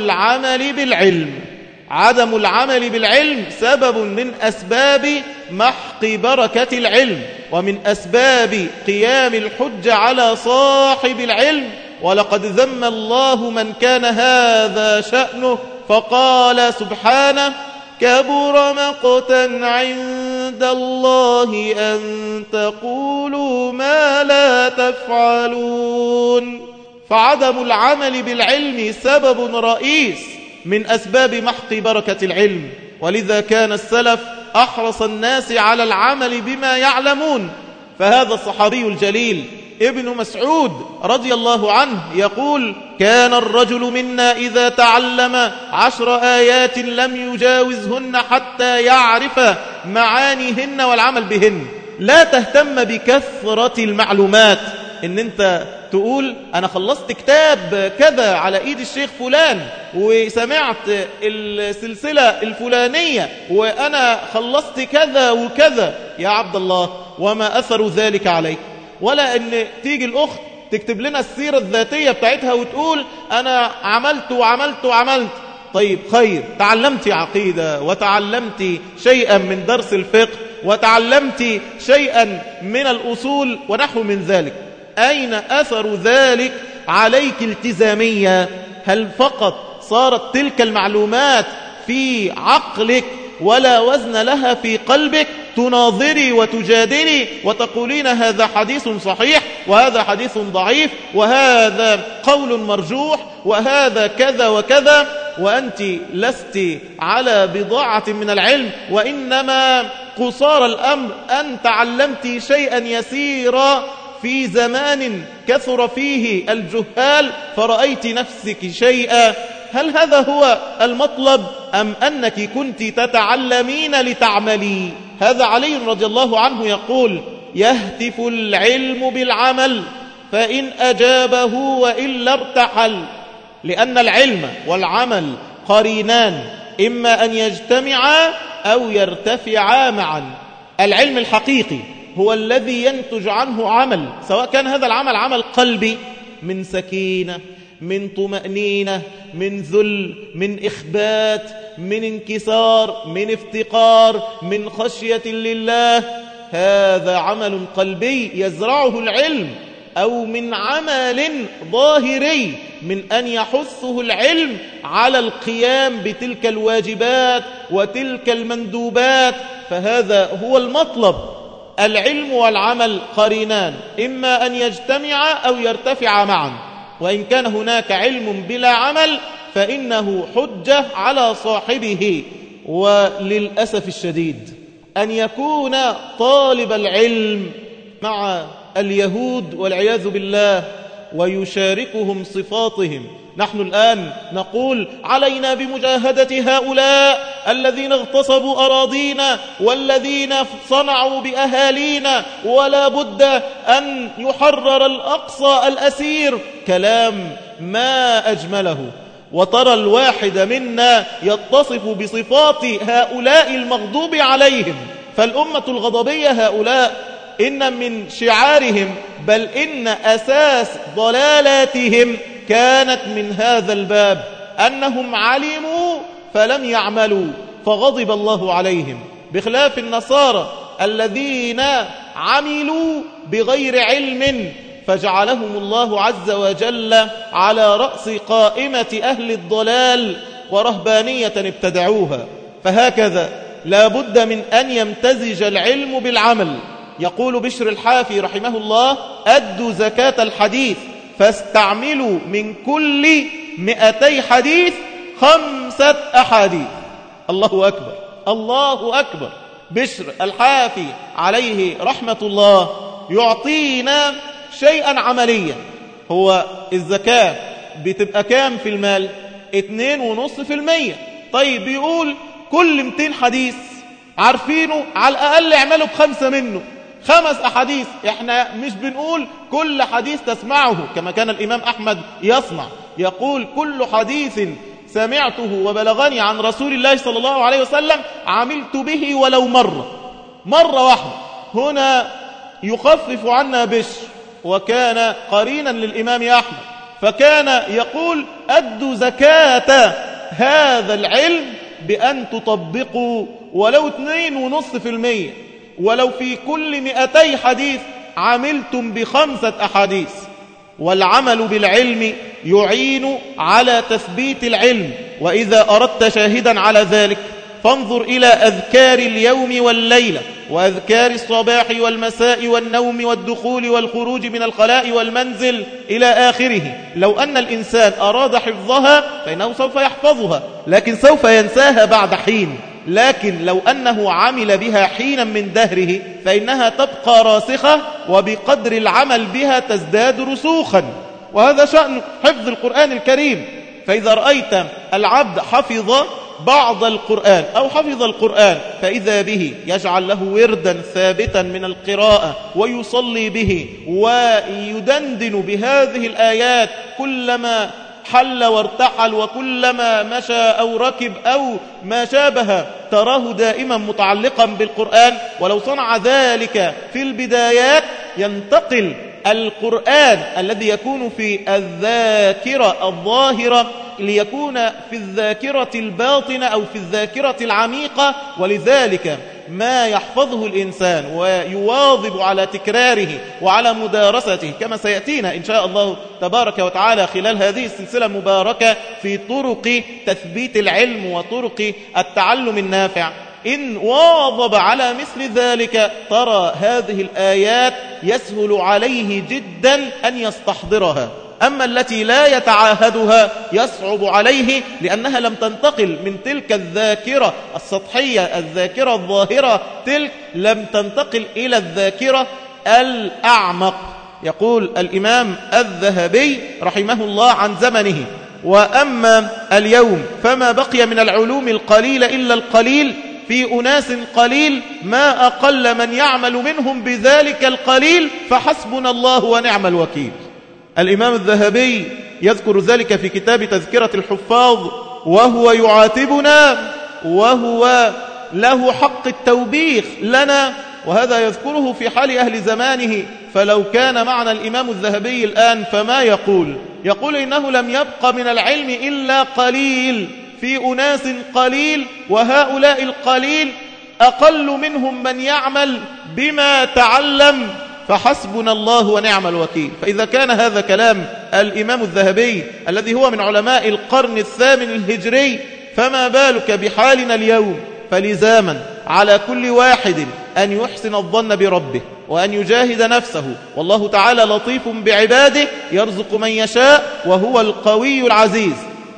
[SPEAKER 1] العمل بالعلم سبب من أسباب محق بركة العلم، ومن أسباب قيام الحجة على صاحب العلم. ولقد ذم الله من كان هذا شأنه، فقال سبحانه: كبر مقتا عند الله أن تقولوا ما لا تفعلون. فعدم العمل بالعلم سبب رئيس من أسباب محق بركة العلم، ولذا كان السلف أحرص الناس على العمل بما يعلمون. فهذا الصحابي الجليل ابن مسعود رضي الله عنه يقول: كان الرجل منا إذا تعلم 10 آيات لم يجاوزهن حتى يعرف معانيهن والعمل بهن. لا تهتم بكثرة المعلومات، إن أنت تقول أنا خلصت كتاب كذا على إيد الشيخ فلان، وسمعت السلسلة الفلانية، وأنا خلصت كذا وكذا. يا عبد الله، وما أثر ذلك عليك؟ ولا أن تيجي الأخت تكتب لنا السيرة الذاتية بتاعتها وتقول أنا عملت وعملت وعملت. طيب خير، تعلمت عقيدة وتعلمت شيئا من درس الفقه وتعلمت شيئا من الأصول ونحو من ذلك، أين أثر ذلك عليك التزامية؟ هل فقط صارت تلك المعلومات في عقلك ولا وزن لها في قلبك؟ تناظري وتجادلي وتقولين هذا حديث صحيح وهذا حديث ضعيف وهذا قول مرجوح وهذا كذا وكذا، وأنت لست على بضاعة من العلم، وإنما قصار الأمر أن تعلمت شيئا يسيرا في زمان كثر فيه الجهال فرأيت نفسك شيئا. هل هذا هو المطلب أم أنك كنت تتعلمين لتعملي؟ هذا علي رضي الله عنه يقول: يهتف العلم بالعمل فإن أجابه وإلا ارتحل. لأن العلم والعمل قرينان، إما أن يجتمعا أو يرتفعا معا. العلم الحقيقي هو الذي ينتج عنه عمل، سواء كان هذا العمل عمل قلبي من سكينة، من طمأنينة، من ذل، من إخبات، من انكسار، من افتقار، من خشية لله، هذا عمل قلبي يزرعه العلم، أو من عمل ظاهري من أن يحثه العلم على القيام بتلك الواجبات وتلك المندوبات. فهذا هو المطلب. العلم والعمل قرينان، إما أن يجتمعا أو يرتفعا معا. وإن كان هناك علم بلا عمل فإنه حجة على صاحبه. وللأسف الشديد أن يكون طالب العلم مع اليهود والعياذ بالله ويشاركهم صفاتهم. نحن الآن نقول علينا بمجاهدة هؤلاء الذين اغتصبوا أراضينا والذين صنعوا بأهالينا، ولا بد أن يحرر الأقصى الأسير. كلام ما أجمله. وترى الواحد منا يتصف بصفات هؤلاء المغضوب عليهم. فالأمة الغضبية هؤلاء إن من شعارهم، بل إن أساس ضلالاتهم كانت من هذا الباب، أنهم علموا فلم يعملوا فغضب الله عليهم، بخلاف النصارى الذين عملوا بغير علم فجعلهم الله عز وجل على رأس قائمة أهل الضلال ورهبانية ابتدعوها. فهكذا لا بد من أن يمتزج العلم بالعمل. يقول بشر الحافي رحمه الله: أدوا زكاة الحديث فاستعملوا من كل 200 حديث 5 أحاديث. الله أكبر، الله أكبر. بشر الحافي عليه رحمة الله يعطينا شيئا عمليا. هو الزكاة بتبقى كام في المال؟ 2.5%. طيب بيقول كل 200 حديث عارفينه على الأقل اعملوا ب5 منه، 5 أحاديث. احنا مش بنقول كل حديث تسمعه كما كان الإمام أحمد يصنع، يقول كل حديث سمعته وبلغني عن رسول الله صلى الله عليه وسلم عملت به ولو مرة واحدة. هنا يخفف عنا بشر، وكان قرينا للإمام أحمد، فكان يقول: أدوا زكاة هذا العلم بأن تطبقوا ولو 2.5%، ولو في كل 200 حديث عملتم ب5 أحاديث. والعمل بالعلم يعين على تثبيت العلم. وإذا أردت شاهدا على ذلك فانظر إلى أذكار اليوم والليلة، وأذكار الصباح والمساء والنوم والدخول والخروج من الخلاء والمنزل إلى آخره. لو أن الإنسان أراد حفظها فإنه سوف يحفظها، لكن سوف ينساها بعد حين. لكن لو أنه عمل بها حينا من دهره فإنها تبقى راسخة، وبقدر العمل بها تزداد رسوخا. وهذا شأن حفظ القرآن الكريم. فإذا رأيت العبد حفظ بعض القرآن أو حفظ القرآن فإذا به يجعل له وردا ثابتا من القراءة ويصلي به ويدندن بهذه الآيات كلما حل وارتحل، وكلما مشى أو ركب أو ما شابه تراه دائما متعلقا بالقرآن. ولو صنع ذلك في البدايات ينتقل القرآن الذي يكون في الذاكرة الظاهرة ليكون في الذاكرة الباطنة أو في الذاكرة العميقة. ولذلك ما يحفظه الإنسان ويواظب على تكراره وعلى مدارسته كما سيأتينا إن شاء الله تبارك وتعالى خلال هذه السلسلة المباركة في طرق تثبيت العلم وطرق التعلم النافع، إن واظب على مثل ذلك ترى هذه الآيات يسهل عليه جدا أن يستحضرها. أما التي لا يتعاهدها يصعب عليه، لأنها لم تنتقل من تلك الذاكرة السطحية الذاكرة الظاهرة، تلك لم تنتقل إلى الذاكرة الأعمق. يقول الإمام الذهبي رحمه الله عن زمنه: وأما اليوم فما بقي من العلوم القليل إلا القليل في أناس قليل، ما أقل من يعمل منهم بذلك القليل، فحسبنا الله ونعم الوكيل. الإمام الذهبي يذكر ذلك في كتاب تذكرة الحفاظ، وهو يعاتبنا وهو له حق التوبيخ لنا، وهذا يذكره في حال أهل زمانه. فلو كان معنا الإمام الذهبي الآن فما يقول؟ يقول إنه لم يبق من العلم إلا قليل في أناس قليل، وهؤلاء القليل أقل منهم من يعمل بما تعلم، فحسبنا الله ونعم الوكيل. فإذا كان هذا كلام الإمام الذهبي الذي هو من علماء القرن الثامن الهجري، فما بالك بحالنا اليوم؟ فلزاما على كل واحد أن يحسن الظن بربه وأن يجاهد نفسه، والله تعالى لطيف بعباده يرزق من يشاء وهو القوي العزيز.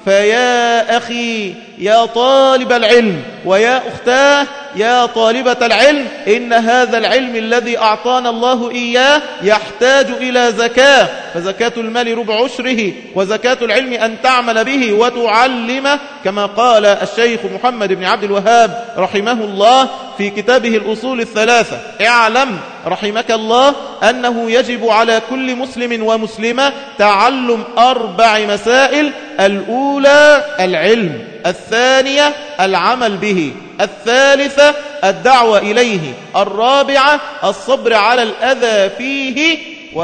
[SPEAKER 1] فيا أخي يا طالب العلم، ويا أختاه يا طالبة العلم، إن هذا العلم الذي أعطانا الله إياه يحتاج إلى زكاة، فزكاة المال ربع عشره، وزكاة العلم أن تعمل به وتعلمه، كما قال الشيخ محمد بن عبد الوهاب رحمه الله في كتابه الأصول الثلاثة: اعلم رحمك الله أنه يجب على كل مسلم ومسلمة تعلم 4 مسائل: الأولى العلم، الثانية العمل به، الثالثة الدعوة إليه، الرابعة الصبر على الأذى فيه.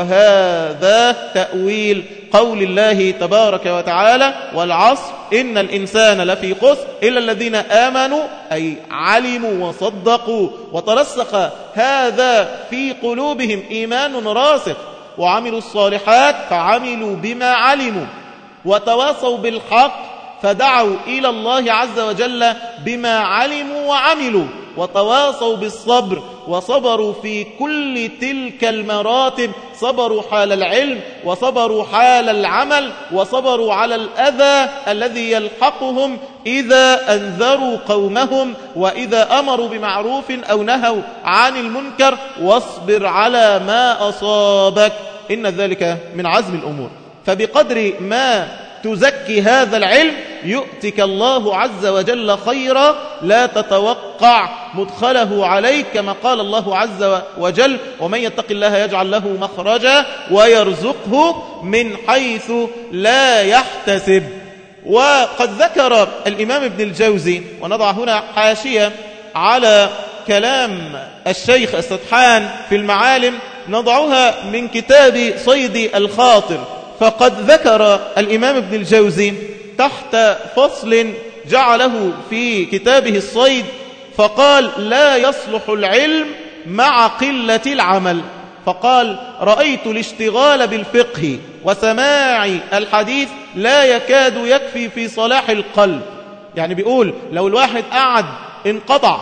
[SPEAKER 1] وهذا تأويل قول الله تبارك وتعالى: والعصر إن الإنسان لفي خسر إلا الذين آمنوا، أي علموا وصدقوا وترسخ هذا في قلوبهم إيمان راسخ. وعملوا الصالحات فعملوا بما علموا، وتواصوا بالحق فدعوا إلى الله عز وجل بما علموا وعملوا، وتواصوا بالصبر وصبروا في كل تلك المراتب، صبروا حال العلم وصبروا حال العمل وصبروا على الأذى الذي يلحقهم إذا أنذروا قومهم وإذا أمروا بمعروف أو نهوا عن المنكر. واصبر على ما أصابك إن ذلك من عزم الأمور. فبقدر ما تزكي هذا العلم يؤتك الله عز وجل خيرا لا تتوقع مدخله عليك، كما قال الله عز وجل: ومن يتق الله يجعل له مخرجا ويرزقه من حيث لا يحتسب. وقد ذكر الإمام ابن الجوزي، ونضع هنا حاشية على كلام الشيخ السدحان في المعالم، نضعها من كتاب صيد الخاطر. فقد ذكر الإمام ابن الجوزي تحت فصل جعله في كتابه الصيد، فقال: لا يصلح العلم مع قلة العمل. فقال: رأيت الاشتغال بالفقه وسماع الحديث لا يكاد يكفي في صلاح القلب. يعني بيقول لو الواحد قعد انقطع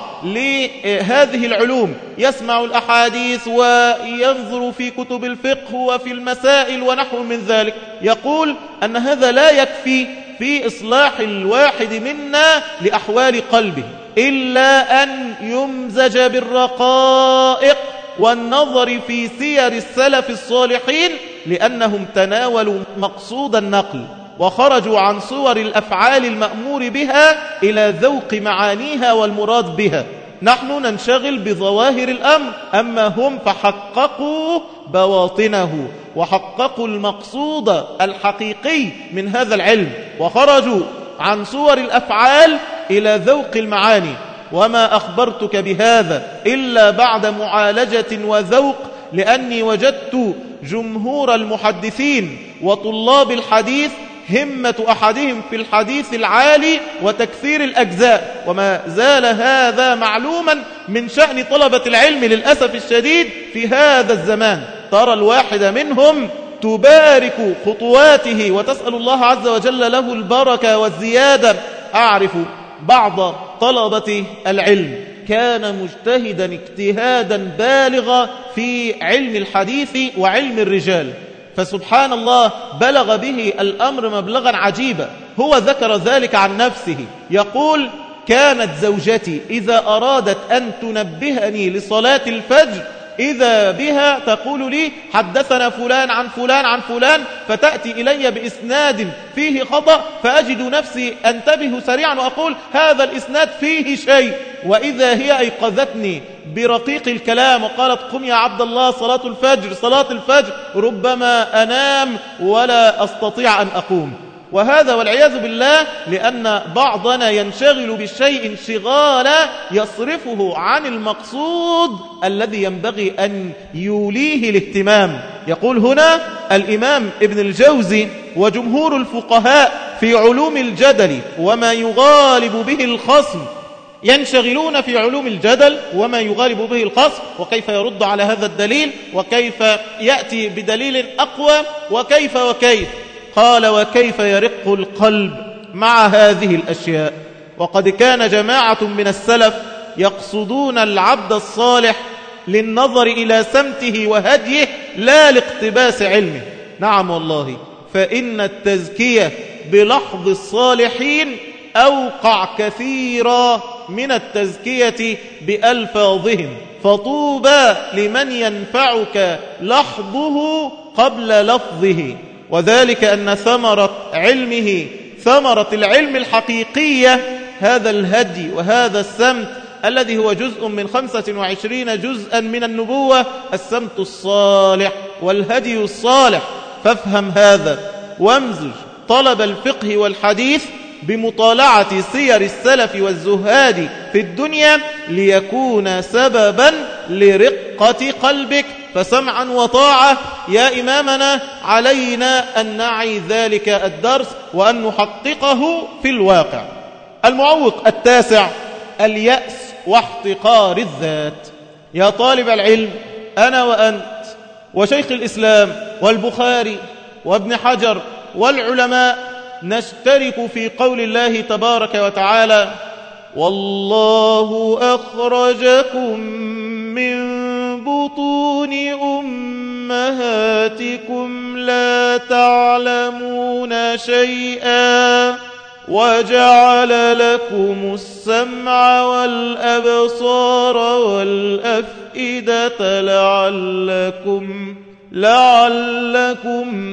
[SPEAKER 1] لهذه العلوم، يسمع الأحاديث وينظر في كتب الفقه وفي المسائل ونحو من ذلك، يقول أن هذا لا يكفي في إصلاح الواحد منا لأحوال قلبه، إلا أن يمزج بالرقائق والنظر في سير السلف الصالحين، لأنهم تناولوا مقصود النقل وخرجوا عن صور الأفعال المأمور بها إلى ذوق معانيها والمراد بها. نحن ننشغل بظواهر الأمر، أما هم فحققوا بواطنه وحققوا المقصود الحقيقي من هذا العلم، وخرجوا عن صور الأفعال إلى ذوق المعاني. وما أخبرتك بهذا إلا بعد معالجة وذوق، لأني وجدت جمهور المحدثين وطلاب الحديث همة أحدهم في الحديث العالي وتكثير الأجزاء، وما زال هذا معلوما من شأن طلبة العلم للأسف الشديد في هذا الزمان. ترى الواحد منهم تبارك خطواته وتسأل الله عز وجل له البركة والزيادة. أعرف بعض طلبة العلم كان مجتهدا اجتهادا بالغا في علم الحديث وعلم الرجال، فسبحان الله بلغ به الأمر مبلغا عجيبا. هو ذكر ذلك عن نفسه، يقول: كانت زوجتي إذا أرادت أن تنبهني لصلاة الفجر إذا بها تقول لي: حدثنا فلان عن فلان عن فلان، فتأتي إلي بإسناد فيه خطأ، فأجد نفسي أنتبه سريعا وأقول: هذا الإسناد فيه شيء. وإذا هي أيقظتني برقيق الكلام وقالت: قم يا عبد الله صلاة الفجر صلاة الفجر، ربما أنام ولا أستطيع أن أقوم. وهذا والعياذ بالله لأن بعضنا ينشغل بالشيء انشغالا يصرفه عن المقصود الذي ينبغي أن يوليه الاهتمام. يقول هنا الإمام ابن الجوزي: وجمهور الفقهاء في علوم الجدل وما يغالب به الخصم ينشغلون في علوم الجدل وما يغالب به الخصم، وكيف يرد على هذا الدليل، وكيف يأتي بدليل أقوى، وكيف. قال: وكيف يرق القلب مع هذه الأشياء. وقد كان جماعة من السلف يقصدون العبد الصالح للنظر إلى سمته وهديه لا لاقتباس علمه. نعم والله، فإن التزكية بلحظ الصالحين أوقع كثيرا من التزكية بألفاظهم، فطوبى لمن ينفعك لحظه قبل لفظه. وذلك أن ثمرة علمه، ثمرة العلم الحقيقية، هذا الهدي وهذا السمت الذي هو جزء من 25 جزءا من النبوة، السمت الصالح والهدي الصالح. فافهم هذا وامزج طلب الفقه والحديث بمطالعة سير السلف والزهاد في الدنيا ليكون سببا لرقة قلبك. فسمعا وطاعة يا إمامنا علينا أن نعي ذلك الدرس وأن نحققه في الواقع. المعوق التاسع: اليأس واحتقار الذات. يا طالب العلم، أنا وأنت وشيخ الإسلام والبخاري وابن حجر والعلماء نشترك في قول الله تبارك وتعالى: والله أخرجكم من بطون أمهاتكم لا تعلمون شيئا وجعل لكم السمع والأبصار والأفئدة لعلكم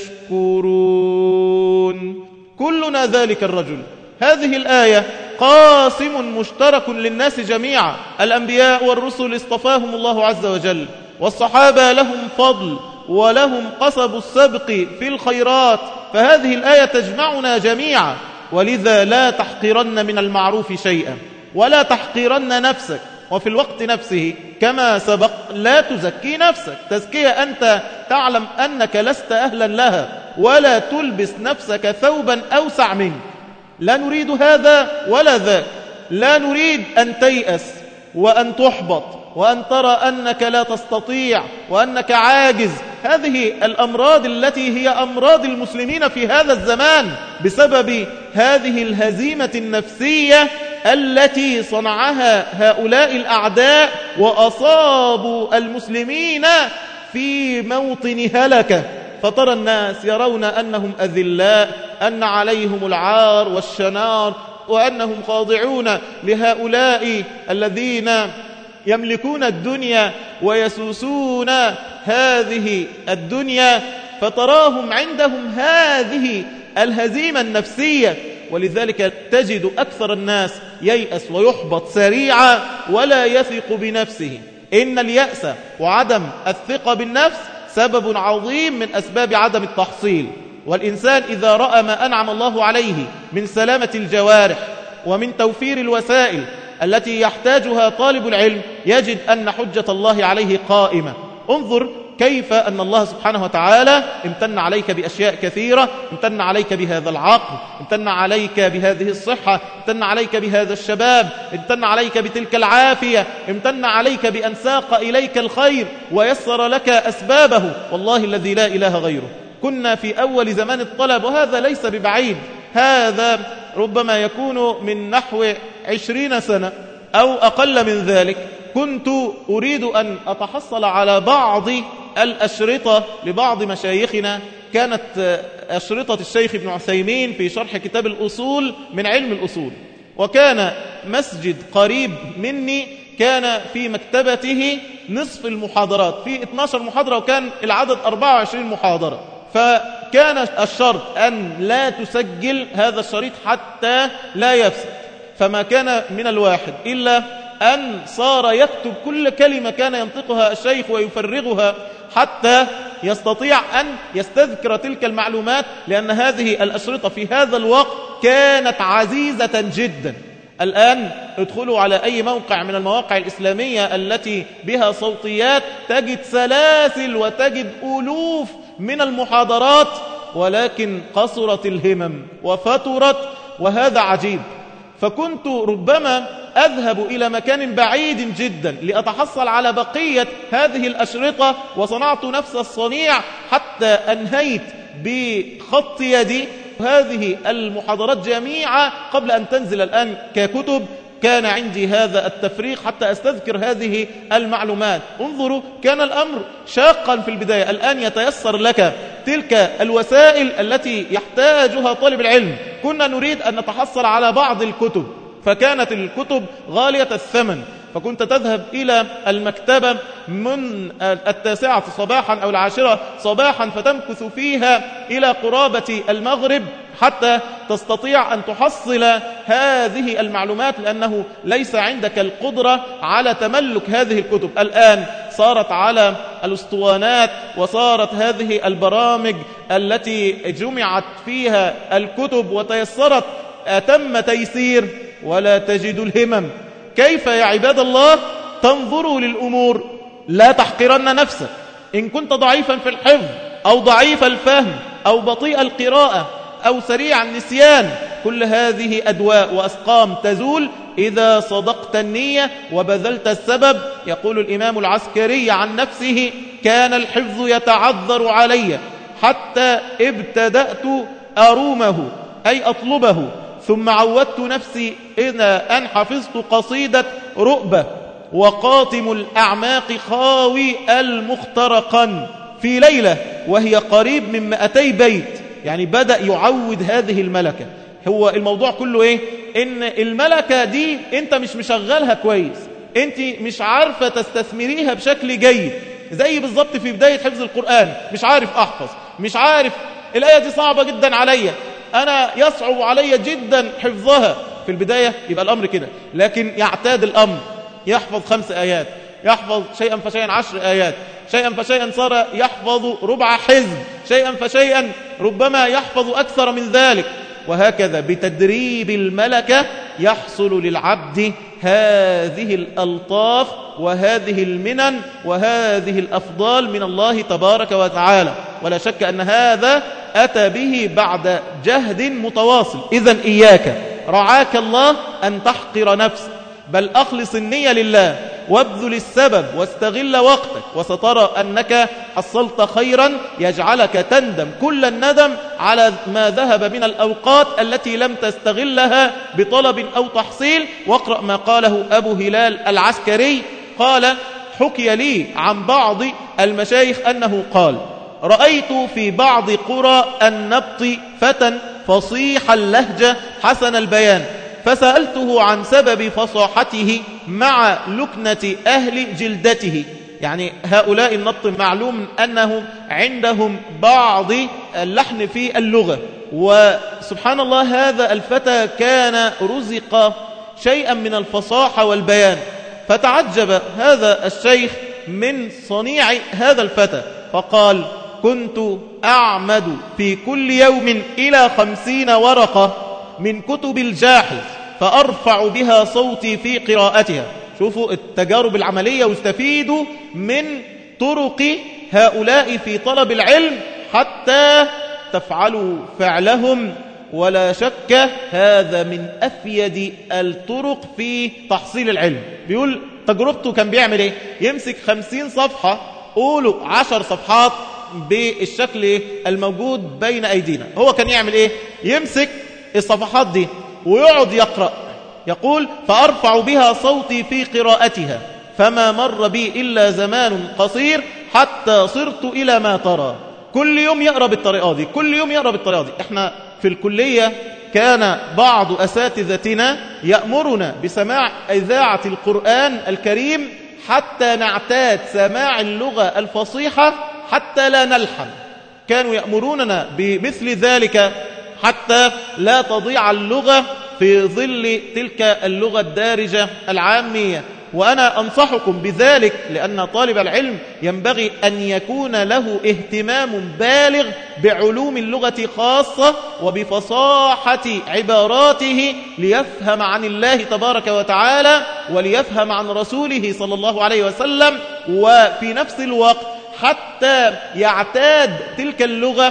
[SPEAKER 1] تشكرون. كلنا ذلك الرجل. هذه الآية قاسم مشترك للناس جميعا. الأنبياء والرسل اصطفاهم الله عز وجل، والصحابة لهم فضل ولهم قصب السبق في الخيرات، فهذه الآية تجمعنا جميعا. ولذا لا تحقرن من المعروف شيئا ولا تحقرن نفسك، وفي الوقت نفسه كما سبق لا تزكي نفسك تزكية أنت تعلم أنك لست أهلا لها، ولا تلبس نفسك ثوبا أوسع منك. لا نريد هذا ولا ذاك. لا نريد أن تيأس وأن تحبط وأن ترى أنك لا تستطيع وأنك عاجز. هذه الأمراض التي هي أمراض المسلمين في هذا الزمان بسبب هذه الهزيمة النفسية التي صنعها هؤلاء الأعداء وأصابوا المسلمين في موطن هلكة. فترى الناس يرون أنهم أذلاء، أن عليهم العار والشنار، وأنهم خاضعون لهؤلاء الذين يملكون الدنيا ويسوسون هذه الدنيا، فتراهم عندهم هذه الهزيمة النفسية. ولذلك تجد أكثر الناس ييأس ويحبط سريعا ولا يثق بنفسه. إن اليأس وعدم الثقة بالنفس سبب عظيم من أسباب عدم التحصيل. والإنسان إذا رأى ما أنعم الله عليه من سلامة الجوارح ومن توفير الوسائل التي يحتاجها طالب العلم يجد أن حجة الله عليه قائمة. انظر كيف أن الله سبحانه وتعالى امتن عليك بأشياء كثيرة. امتن عليك بهذا العقل، امتن عليك بهذه الصحة، امتن عليك بهذا الشباب، امتن عليك بتلك العافية، امتن عليك بأن ساق إليك الخير ويسر لك أسبابه. والله الذي لا إله غيره. كنا في أول زمان الطلب، وهذا ليس ببعيد، هذا ربما يكون من نحو 20 سنة أو أقل من ذلك. كنت أريد أن أتحصل على بعض الأشرطة لبعض مشايخنا. كانت أشرطة الشيخ ابن عثيمين في شرح كتاب الأصول من علم الأصول. وكان مسجد قريب مني كان في مكتبته نصف المحاضرات، في 12 محاضرة، وكان العدد 24 محاضرة. فكان الشرط أن لا تسجل هذا الشريط حتى لا يفسد. فما كان من الواحد إلا أن صار يكتب كل كلمة كان ينطقها الشيخ ويفرغها حتى يستطيع أن يستذكر تلك المعلومات، لأن هذه الأشرطة في هذا الوقت كانت عزيزة جدا. الآن ادخلوا على أي موقع من المواقع الإسلامية التي بها صوتيات تجد سلاسل وتجد ألوف من المحاضرات، ولكن قصرت الهمم وفترت، وهذا عجيب. فكنت ربما أذهب إلى مكان بعيد جدا لأتحصل على بقية هذه الأشرطة، وصنعت نفس الصنيع حتى أنهيت بخط يدي هذه المحاضرات جميعا قبل أن تنزل الآن ككتب. كان عندي هذا التفريق حتى أستذكر هذه المعلومات. انظروا، كان الأمر شاقا في البداية، الآن يتيسر لك تلك الوسائل التي يحتاجها طالب العلم. كنا نريد أن نتحصل على بعض الكتب، فكانت الكتب غالية الثمن، فكنت تذهب إلى المكتبة من 9 صباحا أو 10 صباحا، فتمكث فيها إلى قرابة المغرب حتى تستطيع أن تحصل هذه المعلومات، لأنه ليس عندك القدرة على تملك هذه الكتب. الآن صارت على الأسطوانات، وصارت هذه البرامج التي جمعت فيها الكتب وتيسرت أتم تيسير، ولا تجد الهمم. كيف يا عباد الله تنظروا للأمور؟ لا تحقرن نفسك. إن كنت ضعيفا في الحفظ أو ضعيف الفهم أو بطيء القراءة أو سريع النسيان، كل هذه أدواء وأسقام تزول إذا صدقت النية وبذلت السبب. يقول الإمام العسكري عن نفسه: كان الحفظ يتعذر علي حتى ابتدأت أرومه أي أطلبه، ثم عودت نفسي إذا أن حفظت قصيدة رؤبة وقاطم الأعماق خاوي المخترقا في ليلة وهي قريب من 200 بيت. يعني بدأ يعود هذه الملكة. هو الموضوع كله إيه؟ إن الملكة دي أنت مش مشغلها كويس، أنت مش عارفة تستثمريها بشكل جيد. زي بالضبط في بداية حفظ القرآن، مش عارف أحفظ، مش عارف الآية دي صعبة جدا عليا، أنا يصعب علي جدا حفظها في البداية، يبقى الأمر كده. لكن يعتاد الأمر، يحفظ 5 آيات، يحفظ شيئا فشيئا 10 آيات، شيئا فشيئا صار يحفظ ربع حزب، شيئا فشيئا ربما يحفظ أكثر من ذلك، وهكذا بتدريب الملكة يحصل للعبد هذه الألطاف وهذه المنن وهذه الأفضال من الله تبارك وتعالى. ولا شك أن هذا أتى به بعد جهد متواصل. إذن إياك رعاك الله أن تحقر نفسك، بل أخلص النية لله وابذل السبب واستغل وقتك، وسترى أنك حصلت خيرا يجعلك تندم كل الندم على ما ذهب من الأوقات التي لم تستغلها بطلب أو تحصيل. واقرأ ما قاله أبو هلال العسكري، قال: حكي لي عن بعض المشايخ أنه قال: رأيت في بعض قرى النبط فتى فصيح اللهجة حسن البيان، فسألته عن سبب فصاحته مع لكنة أهل جلدته. يعني هؤلاء النبط معلوم أنهم عندهم بعض اللحن في اللغة، وسبحان الله هذا الفتى كان رزق شيئا من الفصاحة والبيان، فتعجب هذا الشيخ من صنيع هذا الفتى، فقال: كنت أعمد في كل يوم إلى 50 ورقة من كتب الجاحظ فأرفع بها صوتي في قراءتها. شوفوا التجارب العملية، واستفيدوا من طرق هؤلاء في طلب العلم حتى تفعلوا فعلهم. ولا شك هذا من أفيد الطرق في تحصيل العلم. بيقول تجربته كان بيعمل إيه؟ يمسك 50 صفحة، قولوا 10 صفحات بالشكل الموجود بين أيدينا. هو كان يعمل إيه؟ يمسك الصفحات دي ويقعد يقرأ. يقول: فأرفع بها صوتي في قراءتها، فما مر بي إلا زمان قصير حتى صرت إلى ما ترى. كل يوم يقرأ بالطريقة دي، كل يوم يقرأ بالطريقة دي. احنا في الكلية كان بعض أساتذتنا يأمرنا بسماع إذاعة القرآن الكريم حتى نعتاد سماع اللغة الفصيحة حتى لا نلحن. كانوا يأمروننا بمثل ذلك حتى لا تضيع اللغة في ظل تلك اللغة الدارجة العامية. وأنا أنصحكم بذلك، لأن طالب العلم ينبغي أن يكون له اهتمام بالغ بعلوم اللغة خاصة وبفصاحة عباراته، ليفهم عن الله تبارك وتعالى وليفهم عن رسوله صلى الله عليه وسلم، وفي نفس الوقت حتى يعتاد تلك اللغة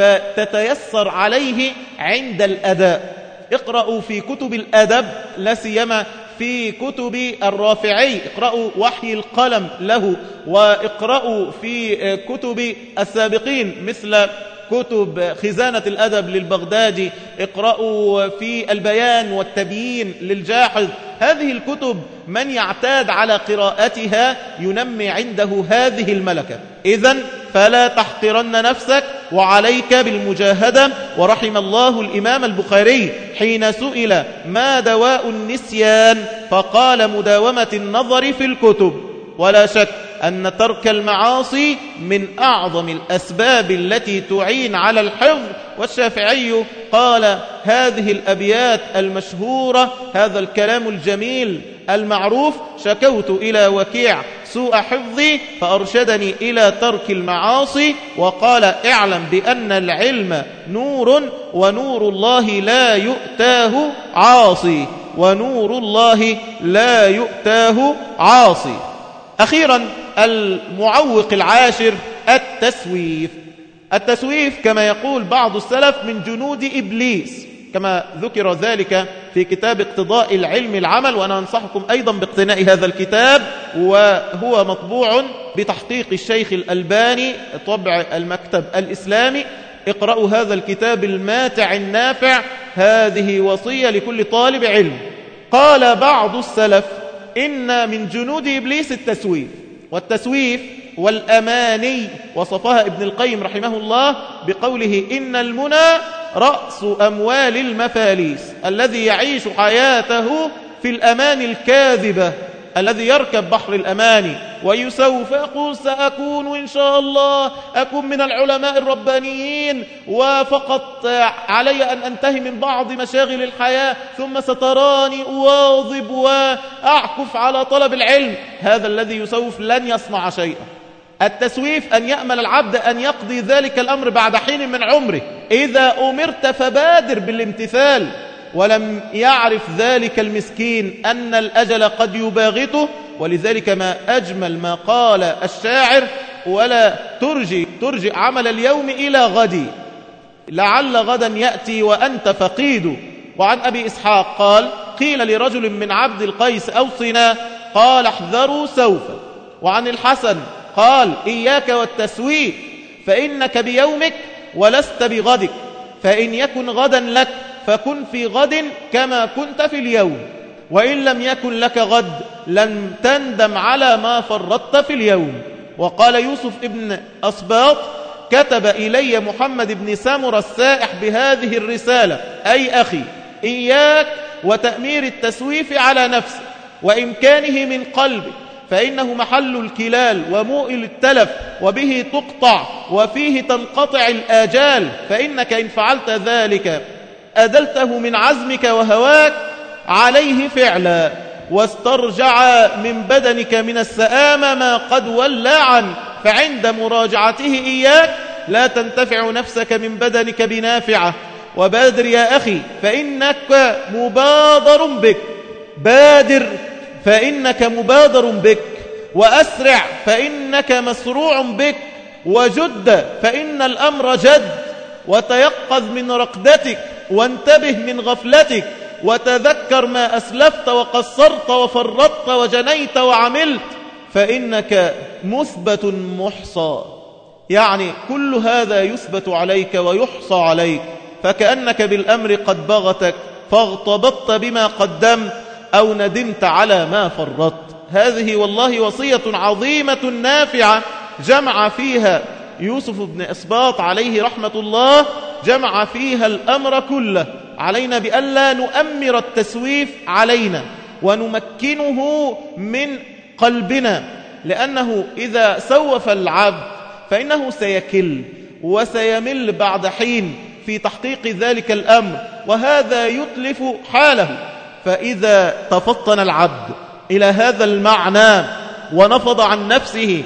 [SPEAKER 1] فتتيسر عليه عند الأداء. اقرأوا في كتب الأدب، لا سيما في كتب الرافعي، اقرأوا وحي القلم له، واقرأوا في كتب السابقين مثل كتب خزانة الأدب للبغدادي، اقرأوا في البيان والتبيين للجاحظ. هذه الكتب من يعتاد على قراءتها ينمي عنده هذه الملكة. إذن فلا تحقرن نفسك وعليك بالمجاهدة. ورحم الله الإمام البخاري حين سئل ما دواء النسيان فقال: مداومة النظر في الكتب. ولا شك أن ترك المعاصي من أعظم الأسباب التي تعين على الحفظ. والشافعي قال هذه الأبيات المشهورة، هذا الكلام الجميل المعروف: شكوت إلى وكيع سوء حفظي فأرشدني إلى ترك المعاصي. وقال: اعلم بأن العلم نور ونور الله لا يؤتاه عاصي، ونور الله لا يؤتاه عاصي. أخيرا المعوق العاشر التسويف. التسويف كما يقول بعض السلف من جنود إبليس. كما ذكر ذلك في كتاب اقتضاء العلم العمل، وأنا أنصحكم أيضا باقتناء هذا الكتاب، وهو مطبوع بتحقيق الشيخ الألباني طبع المكتب الإسلامي. اقرأوا هذا الكتاب الماتع النافع، هذه وصية لكل طالب علم. قال بعض السلف إن من جنود إبليس التسويف، والتسويف والأماني وصفها ابن القيم رحمه الله بقوله إن المنى رأس أموال المفاليس، الذي يعيش حياته في الأمان الكاذبة، الذي يركب بحر الأماني ويسوف يقول سأكون إن شاء الله أكون من العلماء الربانيين، وفقط علي أن أنتهي من بعض مشاغل الحياة ثم ستراني أواظب وأعكف على طلب العلم. هذا الذي يسوف لن يصنع شيئا. التسويف أن يأمل العبد أن يقضي ذلك الأمر بعد حين من عمره، إذا أمرت فبادر بالامتثال. ولم يعرف ذلك المسكين أن الأجل قد يباغته، ولذلك ما أجمل ما قال الشاعر ولا ترجئ عمل اليوم إلى غدي، لعل غدا يأتي وأنت فقيد. وعن أبي إسحاق قال قيل لرجل من عبد القيس أوصنا، قال احذروا سوف. وعن الحسن قال إياك والتسويف، فإنك بيومك ولست بغدك، فإن يكن غدا لك فكن في غد كما كنت في اليوم، وإن لم يكن لك غد لن تندم على ما فرطت في اليوم. وقال يوسف ابن أصباط كتب إلي محمد بن سامر السائح بهذه الرسالة: أي أخي إياك وتأمير التسويف على نفسك وإمكانه من قلبك، فإنه محل الكلال وموئل التلف، وبه تقطع وفيه تنقطع الآجال، فإنك إن فعلت ذلك أدلته من عزمك وهواك عليه فعلا، واسترجع من بدنك من السآمة ما قد ولى عنك، فعند مراجعته إياك لا تنتفع نفسك من بدنك بنافعة. وبادر يا أخي فإنك مبادر بك، بادر فإنك مبادر بك، وأسرع فإنك مسروع بك، وجد فإن الأمر جد، وتيقظ من رقدتك وانتبه من غفلتك، وتذكر ما أسلفت وقصرت وفرطت وجنيت وعملت، فإنك مثبت محصى. يعني كل هذا يثبت عليك ويحصى عليك، فكأنك بالأمر قد بغتك فاغتبطت بما قدمت أو ندمت على ما فرطت. هذه والله وصية عظيمة نافعة جمع فيها يوسف بن أسباط عليه رحمة الله، جمع فيها الأمر كله علينا بألا نؤمر التسويف علينا ونمكنه من قلبنا، لأنه إذا سوف العبد فإنه سيكل وسيمل بعد حين في تحقيق ذلك الأمر، وهذا يتلف حاله. فإذا تفطن العبد إلى هذا المعنى ونفض عن نفسه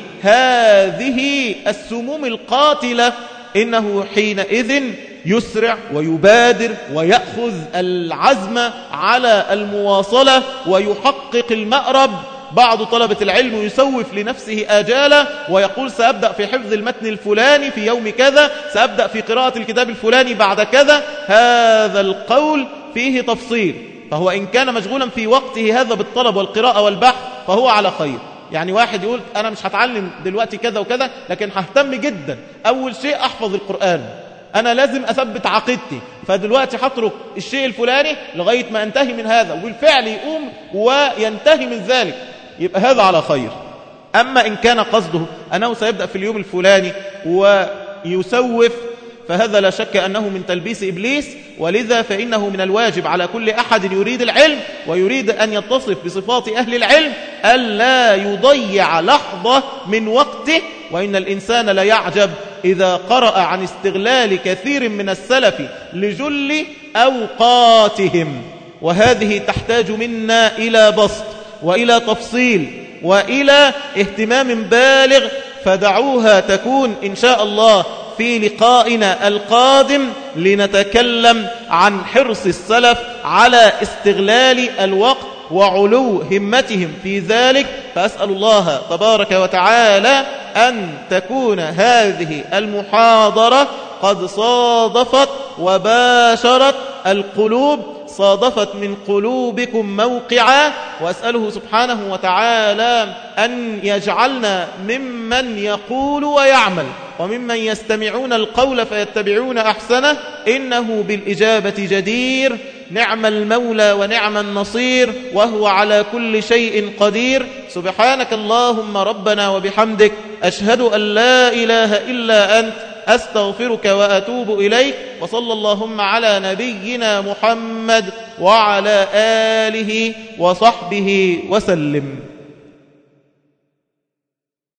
[SPEAKER 1] هذه السموم القاتلة، إنه حينئذ يسرع ويبادر ويأخذ العزم على المواصلة ويحقق المأرب. بعض طلبة العلم يسوف لنفسه آجالا ويقول سأبدأ في حفظ المتن الفلاني في يوم كذا، سأبدأ في قراءة الكتاب الفلاني بعد كذا. هذا القول فيه تفصيل، فهو إن كان مشغولا في وقته هذا بالطلب والقراءة والبحث فهو على خير. يعني واحد يقول أنا مش هتعلم دلوقتي كذا وكذا، لكن ههتم جدا أول شيء أحفظ القرآن، أنا لازم أثبت عقيدتي، فدلوقتي هترك الشيء الفلاني لغاية ما أنتهي من هذا، وبالفعل يقوم وينتهي من ذلك، يبقى هذا على خير. أما إن كان قصده أنه سيبدأ في اليوم الفلاني ويسوف، فهذا لا شك أنه من تلبيس إبليس. ولذا فإنه من الواجب على كل أحد يريد العلم ويريد أن يتصف بصفات أهل العلم ألا يضيع لحظة من وقته. وإن الإنسان لا يعجب إذا قرأ عن استغلال كثير من السلف لجل أوقاتهم، وهذه تحتاج منا إلى بسط وإلى تفصيل وإلى اهتمام بالغ، فدعوها تكون إن شاء الله في لقائنا القادم لنتكلم عن حرص السلف على استغلال الوقت وعلو همتهم في ذلك. فأسأل الله تبارك وتعالى أن تكون هذه المحاضرة قد صادفت وباشرت القلوب صادفت من قلوبكم موقعا، وأسأله سبحانه وتعالى أن يجعلنا ممن يقول ويعمل وممن يستمعون القول فيتبعون أحسنه، إنه بالإجابة جدير، نعم المولى ونعم النصير، وهو على كل شيء قدير. سبحانك اللهم ربنا وبحمدك، أشهد أن لا إله إلا أنت، أستغفرك وأتوب إليك. وصلى اللهم على نبينا محمد وعلى آله وصحبه وسلم.